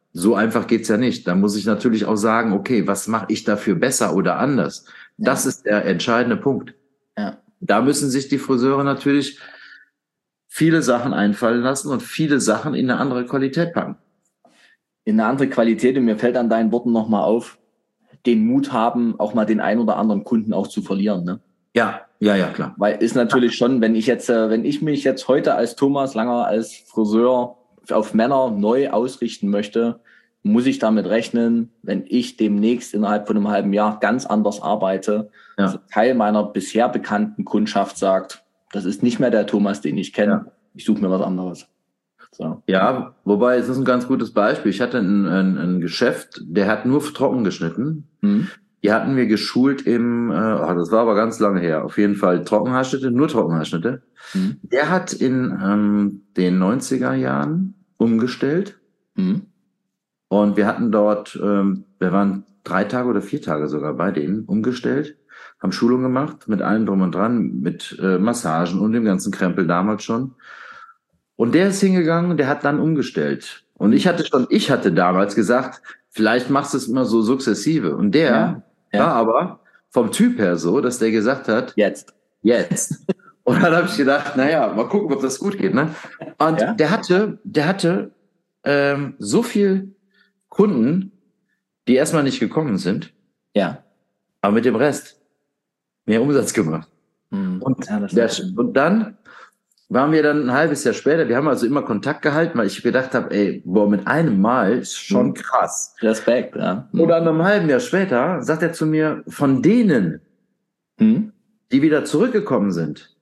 so einfach geht's ja nicht. Da muss ich natürlich auch sagen, okay, was mache ich dafür besser oder anders? Das ist der entscheidende Punkt. Ja. Da müssen sich die Friseure natürlich viele Sachen einfallen lassen und viele Sachen in eine andere Qualität packen. In eine andere Qualität, und mir fällt an deinen Worten nochmal auf, den Mut haben, auch mal den einen oder anderen Kunden auch zu verlieren, ne? Ja, klar. Weil ist natürlich schon, wenn ich mich jetzt heute als Thomas Langer als Friseur auf Männer neu ausrichten möchte, muss ich damit rechnen, wenn ich demnächst innerhalb von einem halben Jahr ganz anders arbeite, dass ein Teil meiner bisher bekannten Kundschaft sagt, das ist nicht mehr der Thomas, den ich kenne, ich suche mir was anderes. So. Ja, wobei es ist ein ganz gutes Beispiel. Ich hatte ein Geschäft, der hat nur trocken geschnitten. Die hatten wir geschult das war aber ganz lange her, auf jeden Fall Trockenhaarschnitte, nur Trockenhaarschnitte. Der hat in den 90er Jahren umgestellt. Und wir hatten dort, wir waren 3 Tage oder 4 Tage sogar bei denen umgestellt, haben Schulung gemacht mit allem drum und dran, mit Massagen und dem ganzen Krempel damals schon. Und der ist hingegangen, der hat dann umgestellt. Und ich hatte damals gesagt, vielleicht machst du es immer so sukzessive. Und der war aber vom Typ her so, dass der gesagt hat, jetzt. Und dann habe ich gedacht, naja, mal gucken, ob das gut geht, ne? Und der hatte so viel Kunden, die erstmal nicht gekommen sind. Ja. Aber mit dem Rest mehr Umsatz gemacht. Und dann waren wir dann ein halbes Jahr später, wir haben also immer Kontakt gehalten, weil ich gedacht habe, mit einem Mal ist schon krass. Respekt, ja. Oder einem halben Jahr später sagt er zu mir, von denen, die wieder zurückgekommen sind,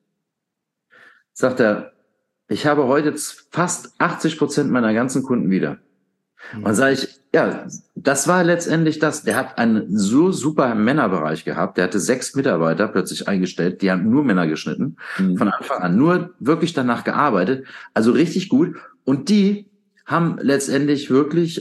sagt er, ich habe heute fast 80% meiner ganzen Kunden wieder. Und sage ich, das war letztendlich das. Der hat einen so super Männerbereich gehabt. Der hatte 6 Mitarbeiter plötzlich eingestellt. Die haben nur Männer geschnitten. Von Anfang an nur wirklich danach gearbeitet. Also richtig gut. Und die haben letztendlich wirklich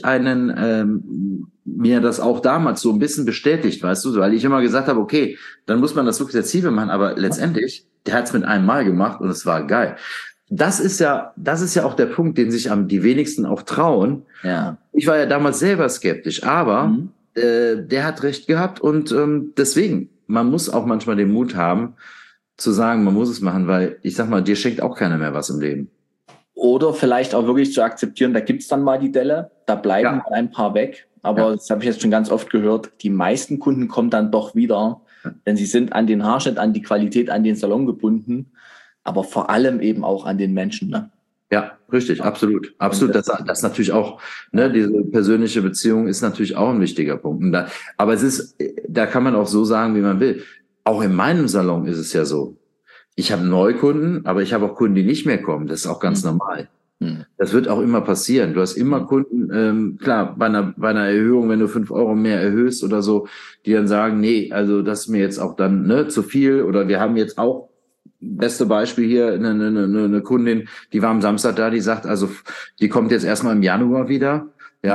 mir das auch damals so ein bisschen bestätigt, weißt du, weil ich immer gesagt habe, okay, dann muss man das sukzessive machen. Aber letztendlich, der hat es mit einem Mal gemacht und es war geil. Das ist ja auch der Punkt, den sich die wenigsten auch trauen. Ja. Ich war ja damals selber skeptisch, aber der hat recht gehabt und deswegen, man muss auch manchmal den Mut haben, zu sagen, man muss es machen, weil ich sag mal, dir schenkt auch keiner mehr was im Leben. Oder vielleicht auch wirklich zu akzeptieren, da gibt's dann mal die Delle, da bleiben mal ein paar weg. Aber das habe ich jetzt schon ganz oft gehört, die meisten Kunden kommen dann doch wieder, denn sie sind an den Haarschnitt, an die Qualität, an den Salon gebunden. Aber vor allem eben auch an den Menschen, ne? Ja, richtig, absolut. Das natürlich auch, ne, diese persönliche Beziehung ist natürlich auch ein wichtiger Punkt. Aber da kann man auch so sagen, wie man will. Auch in meinem Salon ist es ja so. Ich habe Neukunden, aber ich habe auch Kunden, die nicht mehr kommen. Das ist auch ganz normal. Das wird auch immer passieren. Du hast immer Kunden, klar, bei einer Erhöhung, wenn du 5 Euro mehr erhöhst oder so, die dann sagen, nee, also das ist mir jetzt auch dann zu viel. Oder wir haben jetzt auch, beste Beispiel hier, eine Kundin, die war am Samstag da, die sagt, also die kommt jetzt erstmal im Januar wieder,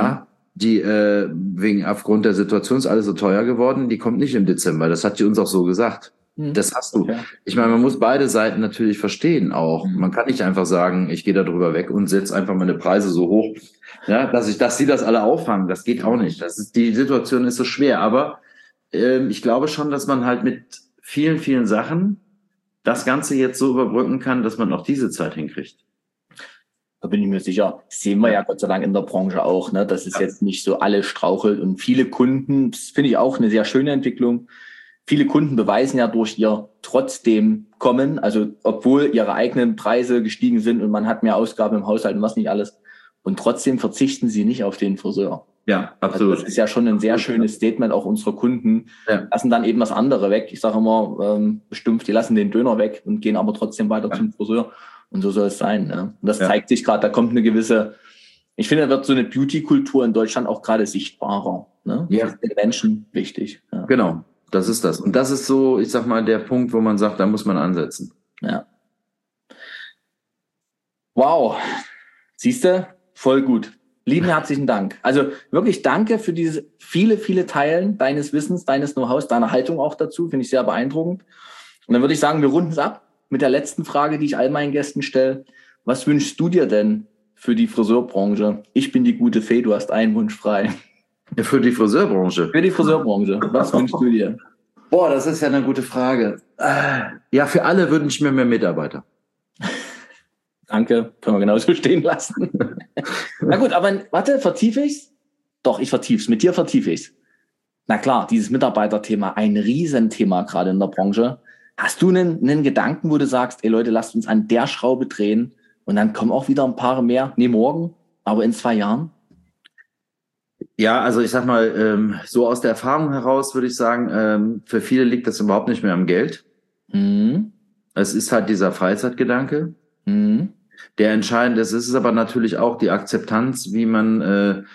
die aufgrund der Situation ist alles so teuer geworden, die kommt nicht im Dezember, das hat die uns auch so gesagt. Das hast du. Okay. Ich meine, man muss beide Seiten natürlich verstehen auch. Man kann nicht einfach sagen, ich gehe da drüber weg und setze einfach meine Preise so hoch, dass sie das alle auffangen. Das geht auch nicht. Die Situation ist so schwer, aber ich glaube schon, dass man halt mit vielen, vielen Sachen das Ganze jetzt so überbrücken kann, dass man auch diese Zeit hinkriegt. Da bin ich mir sicher. Das sehen wir ja Gott sei Dank in der Branche auch, ne? Dass es jetzt nicht so alle strauchelt. Und viele Kunden, das finde ich auch eine sehr schöne Entwicklung, viele Kunden beweisen ja durch ihr trotzdem Kommen, also obwohl ihre eigenen Preise gestiegen sind und man hat mehr Ausgaben im Haushalt und was nicht alles. Und trotzdem verzichten sie nicht auf den Friseur. Ja, absolut. Also das ist ja schon ein sehr schönes Statement auch unserer Kunden. Lassen dann eben das andere weg. Ich sage immer, stumpf, die lassen den Döner weg und gehen aber trotzdem weiter zum Friseur. Und so soll es sein. Ne? Und das zeigt sich gerade, da kommt eine gewisse, ich finde, da wird so eine Beauty-Kultur in Deutschland auch gerade sichtbarer. Ne? Ja. Das ist den Menschen wichtig. Ja. Genau, das ist das. Und das ist so, ich sag mal, der Punkt, wo man sagt, da muss man ansetzen. Ja. Wow. Siehste, voll gut. Lieben herzlichen Dank. Also wirklich danke für diese viele, viele Teilen deines Wissens, deines Know-hows, deiner Haltung auch dazu. Finde ich sehr beeindruckend. Und dann würde ich sagen, wir runden es ab mit der letzten Frage, die ich all meinen Gästen stelle. Was wünschst du dir denn für die Friseurbranche. Ich bin die gute Fee, du hast einen Wunsch frei. Für die Friseurbranche? Für die Friseurbranche. Was wünschst du dir? Boah, das ist ja eine gute Frage. Ja, für alle wünsche ich mir mehr Mitarbeiter. Danke, können wir genauso stehen lassen. Na gut, aber warte, vertiefe ich's? Doch, ich vertief's. Mit dir vertiefe ich's. Na klar, dieses Mitarbeiterthema, ein Riesenthema gerade in der Branche. Hast du einen Gedanken, wo du sagst, ey Leute, lasst uns an der Schraube drehen und dann kommen auch wieder ein paar mehr? Nee, morgen, aber in 2 Jahren? Ja, also ich sag mal, so aus der Erfahrung heraus würde ich sagen, für viele liegt das überhaupt nicht mehr am Geld. Mhm. Es ist halt dieser Freizeitgedanke, Mhm. der entscheidend ist. Es ist aber natürlich auch die Akzeptanz, wie man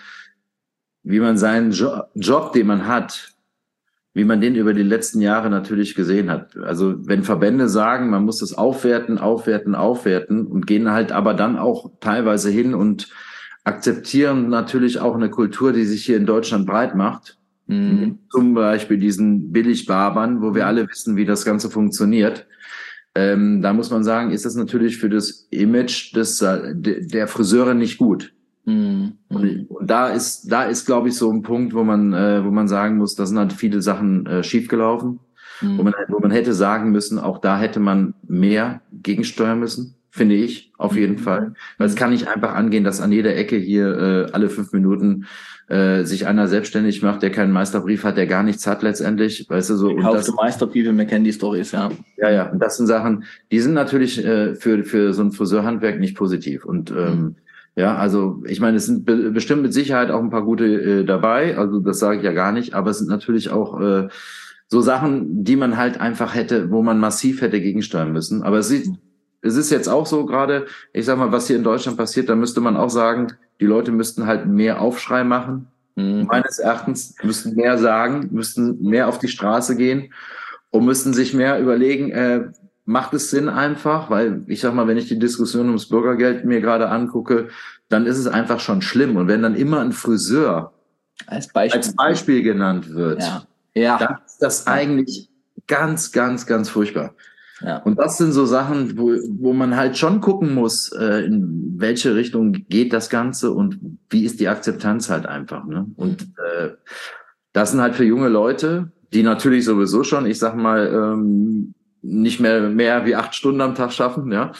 seinen Job, den man hat, wie man den über die letzten Jahre natürlich gesehen hat. Also wenn Verbände sagen, man muss das aufwerten und gehen halt aber dann auch teilweise hin und akzeptieren natürlich auch eine Kultur, die sich hier in Deutschland breit macht. Mhm. Zum Beispiel diesen Billigbarbern, wo wir alle wissen, wie das Ganze funktioniert. Da muss man sagen, ist das natürlich für das Image der Friseure nicht gut. Mhm. Und da ist, glaube ich, so ein Punkt, wo man sagen muss, da sind halt viele Sachen schiefgelaufen, wo man hätte sagen müssen, auch da hätte man mehr gegensteuern müssen, finde ich, auf jeden Fall. Weil es kann nicht einfach angehen, dass an jeder Ecke hier alle 5 Minuten sich einer selbstständig macht, der keinen Meisterbrief hat, der gar nichts hat letztendlich, weißt du so. Und Kaufte Meisterbriefe, wir kennen die Storys, ja. Ja, und das sind Sachen, die sind natürlich für so ein Friseurhandwerk nicht positiv. Und ja, also ich meine, es sind bestimmt mit Sicherheit auch ein paar gute dabei, also das sage ich ja gar nicht, aber es sind natürlich auch so Sachen, die man halt einfach hätte, wo man massiv hätte gegensteuern müssen. Aber es ist jetzt auch so gerade, ich sag mal, was hier in Deutschland passiert, da müsste man auch sagen, die Leute müssten halt mehr Aufschrei machen. Meines Erachtens müssten mehr sagen, müssten mehr auf die Straße gehen und müssten sich mehr überlegen, macht es Sinn einfach, weil ich sag mal, wenn ich die Diskussion ums Bürgergeld mir gerade angucke, dann ist es einfach schon schlimm. Und wenn dann immer ein Friseur als Beispiel genannt wird, dann ist das eigentlich ganz, ganz, ganz furchtbar. Ja. Und das sind so Sachen, wo man halt schon gucken muss, in welche Richtung geht das Ganze und wie ist die Akzeptanz halt einfach. Ne? Und das sind halt für junge Leute, die natürlich sowieso schon, ich sag mal, nicht mehr wie 8 Stunden am Tag schaffen, ja.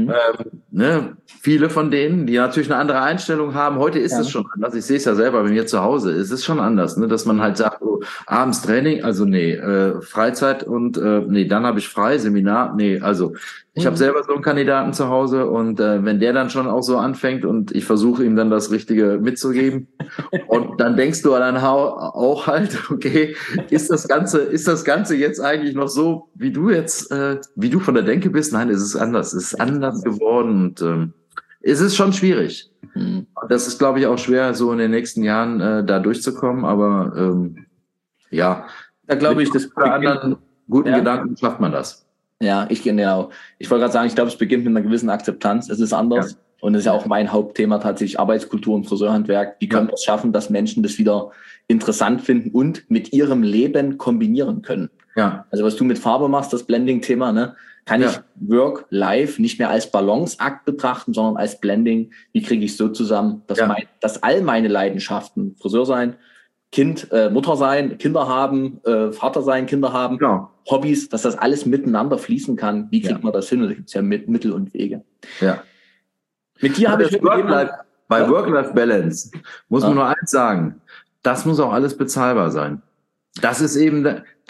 Viele von denen, die natürlich eine andere Einstellung haben. Heute ist es schon anders. Ich sehe es ja selber bei mir zu Hause. Es ist schon anders, ne, dass man halt sagt, oh, abends Training, also nee, Freizeit und nee, dann habe ich frei, Seminar, nee, also ich habe selber so einen Kandidaten zu Hause und wenn der dann schon auch so anfängt und ich versuche ihm dann das Richtige mitzugeben und dann denkst du dann auch halt, okay, ist das Ganze jetzt eigentlich noch so, wie du von der Denke bist? Nein, es ist anders. Es ist anders geworden und es ist schon schwierig. Und das ist, glaube ich, auch schwer, so in den nächsten Jahren da durchzukommen, aber ja. Da glaube ich, das bei anderen guten Gedanken schafft man das. Ja, ich wollte gerade sagen, ich glaube, es beginnt mit einer gewissen Akzeptanz. Es ist anders. Ja. Und das ist ja auch mein Hauptthema tatsächlich, Arbeitskultur und Friseurhandwerk. Wie können wir es schaffen, dass Menschen das wieder interessant finden und mit ihrem Leben kombinieren können? Ja. Also was du mit Farbe machst, das Blending-Thema, ne? Kann ich Work, Life nicht mehr als Balanceakt betrachten, sondern als Blending. Wie kriege ich es so zusammen, dass all meine Leidenschaften, Friseur sein, Mutter sein, Kinder haben, Vater sein, Kinder haben, Hobbys, dass das alles miteinander fließen kann. Wie kriegt man das hin? Und da gibt es ja Mittel und Wege. Ja. Mit dir habe ich bei Work-Life-Balance muss man nur eins sagen. Das muss auch alles bezahlbar sein. Das ist eben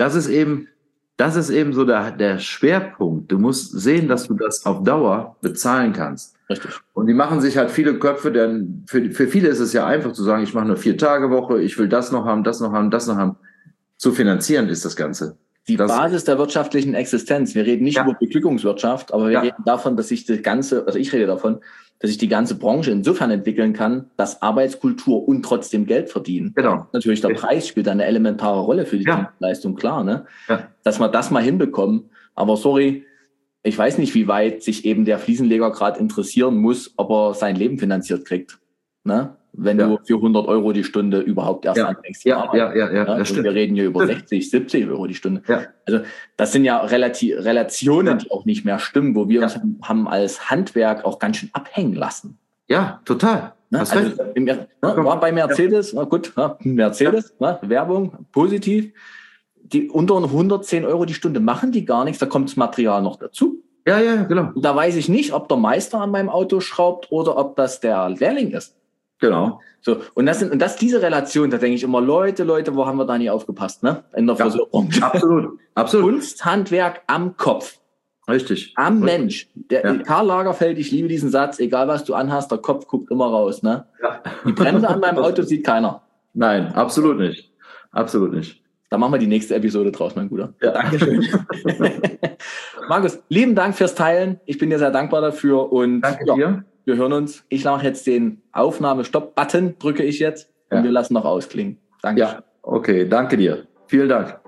so der Schwerpunkt. Du musst sehen, dass du das auf Dauer bezahlen kannst. Richtig. Und die machen sich halt viele Köpfe, denn für viele ist es ja einfach zu sagen, ich mache eine 4-Tage-Woche, ich will das noch haben, das noch haben, das noch haben. Zu finanzieren ist das Ganze. Die Basis der wirtschaftlichen Existenz. Wir reden nicht über Beglückungswirtschaft, aber wir reden davon, dass ich rede davon, dass sich die ganze Branche insofern entwickeln kann, dass Arbeitskultur und trotzdem Geld verdienen. Genau. Natürlich der Preis spielt eine elementare Rolle für die Dienstleistung, klar, ne? Ja. Dass wir das mal hinbekommen. Aber sorry, ich weiß nicht, wie weit sich eben der Fliesenleger gerade interessieren muss, ob er sein Leben finanziert kriegt. Ne? Wenn du für 100 € die Stunde überhaupt erst anfängst. Ja, das stimmt. Wir reden hier über 60, 70 € die Stunde. Ja. Also das sind ja Relationen, die auch nicht mehr stimmen, wo wir uns haben als Handwerk auch ganz schön abhängen lassen. Ja, total. Ne? Hast Also, recht. war bei Mercedes, na gut, Mercedes, Werbung, positiv. Die unter 110 Euro die Stunde machen die gar nichts, da kommt das Material noch dazu. Ja, genau. Und da weiß ich nicht, ob der Meister an meinem Auto schraubt oder ob das der Lehrling ist. Genau. So, und das diese Relation, da denke ich immer, Leute, wo haben wir da nie aufgepasst, ne? In der Friseurbranche. Absolut. Kunsthandwerk am Kopf. Richtig. Am Mensch. Karl Lagerfeld, ich liebe diesen Satz, egal was du anhast, der Kopf guckt immer raus, ne? Ja. Die Bremse an meinem Auto sieht keiner. Nein, absolut nicht. Da machen wir die nächste Episode draus, mein Bruder. Ja. Dankeschön. Markus, lieben Dank fürs Teilen. Ich bin dir sehr dankbar dafür und Danke dir. Wir hören uns. Ich mache jetzt den Aufnahme-Stopp-Button, drücke ich jetzt und wir lassen noch ausklingen. Danke. Ja, okay, danke dir. Vielen Dank.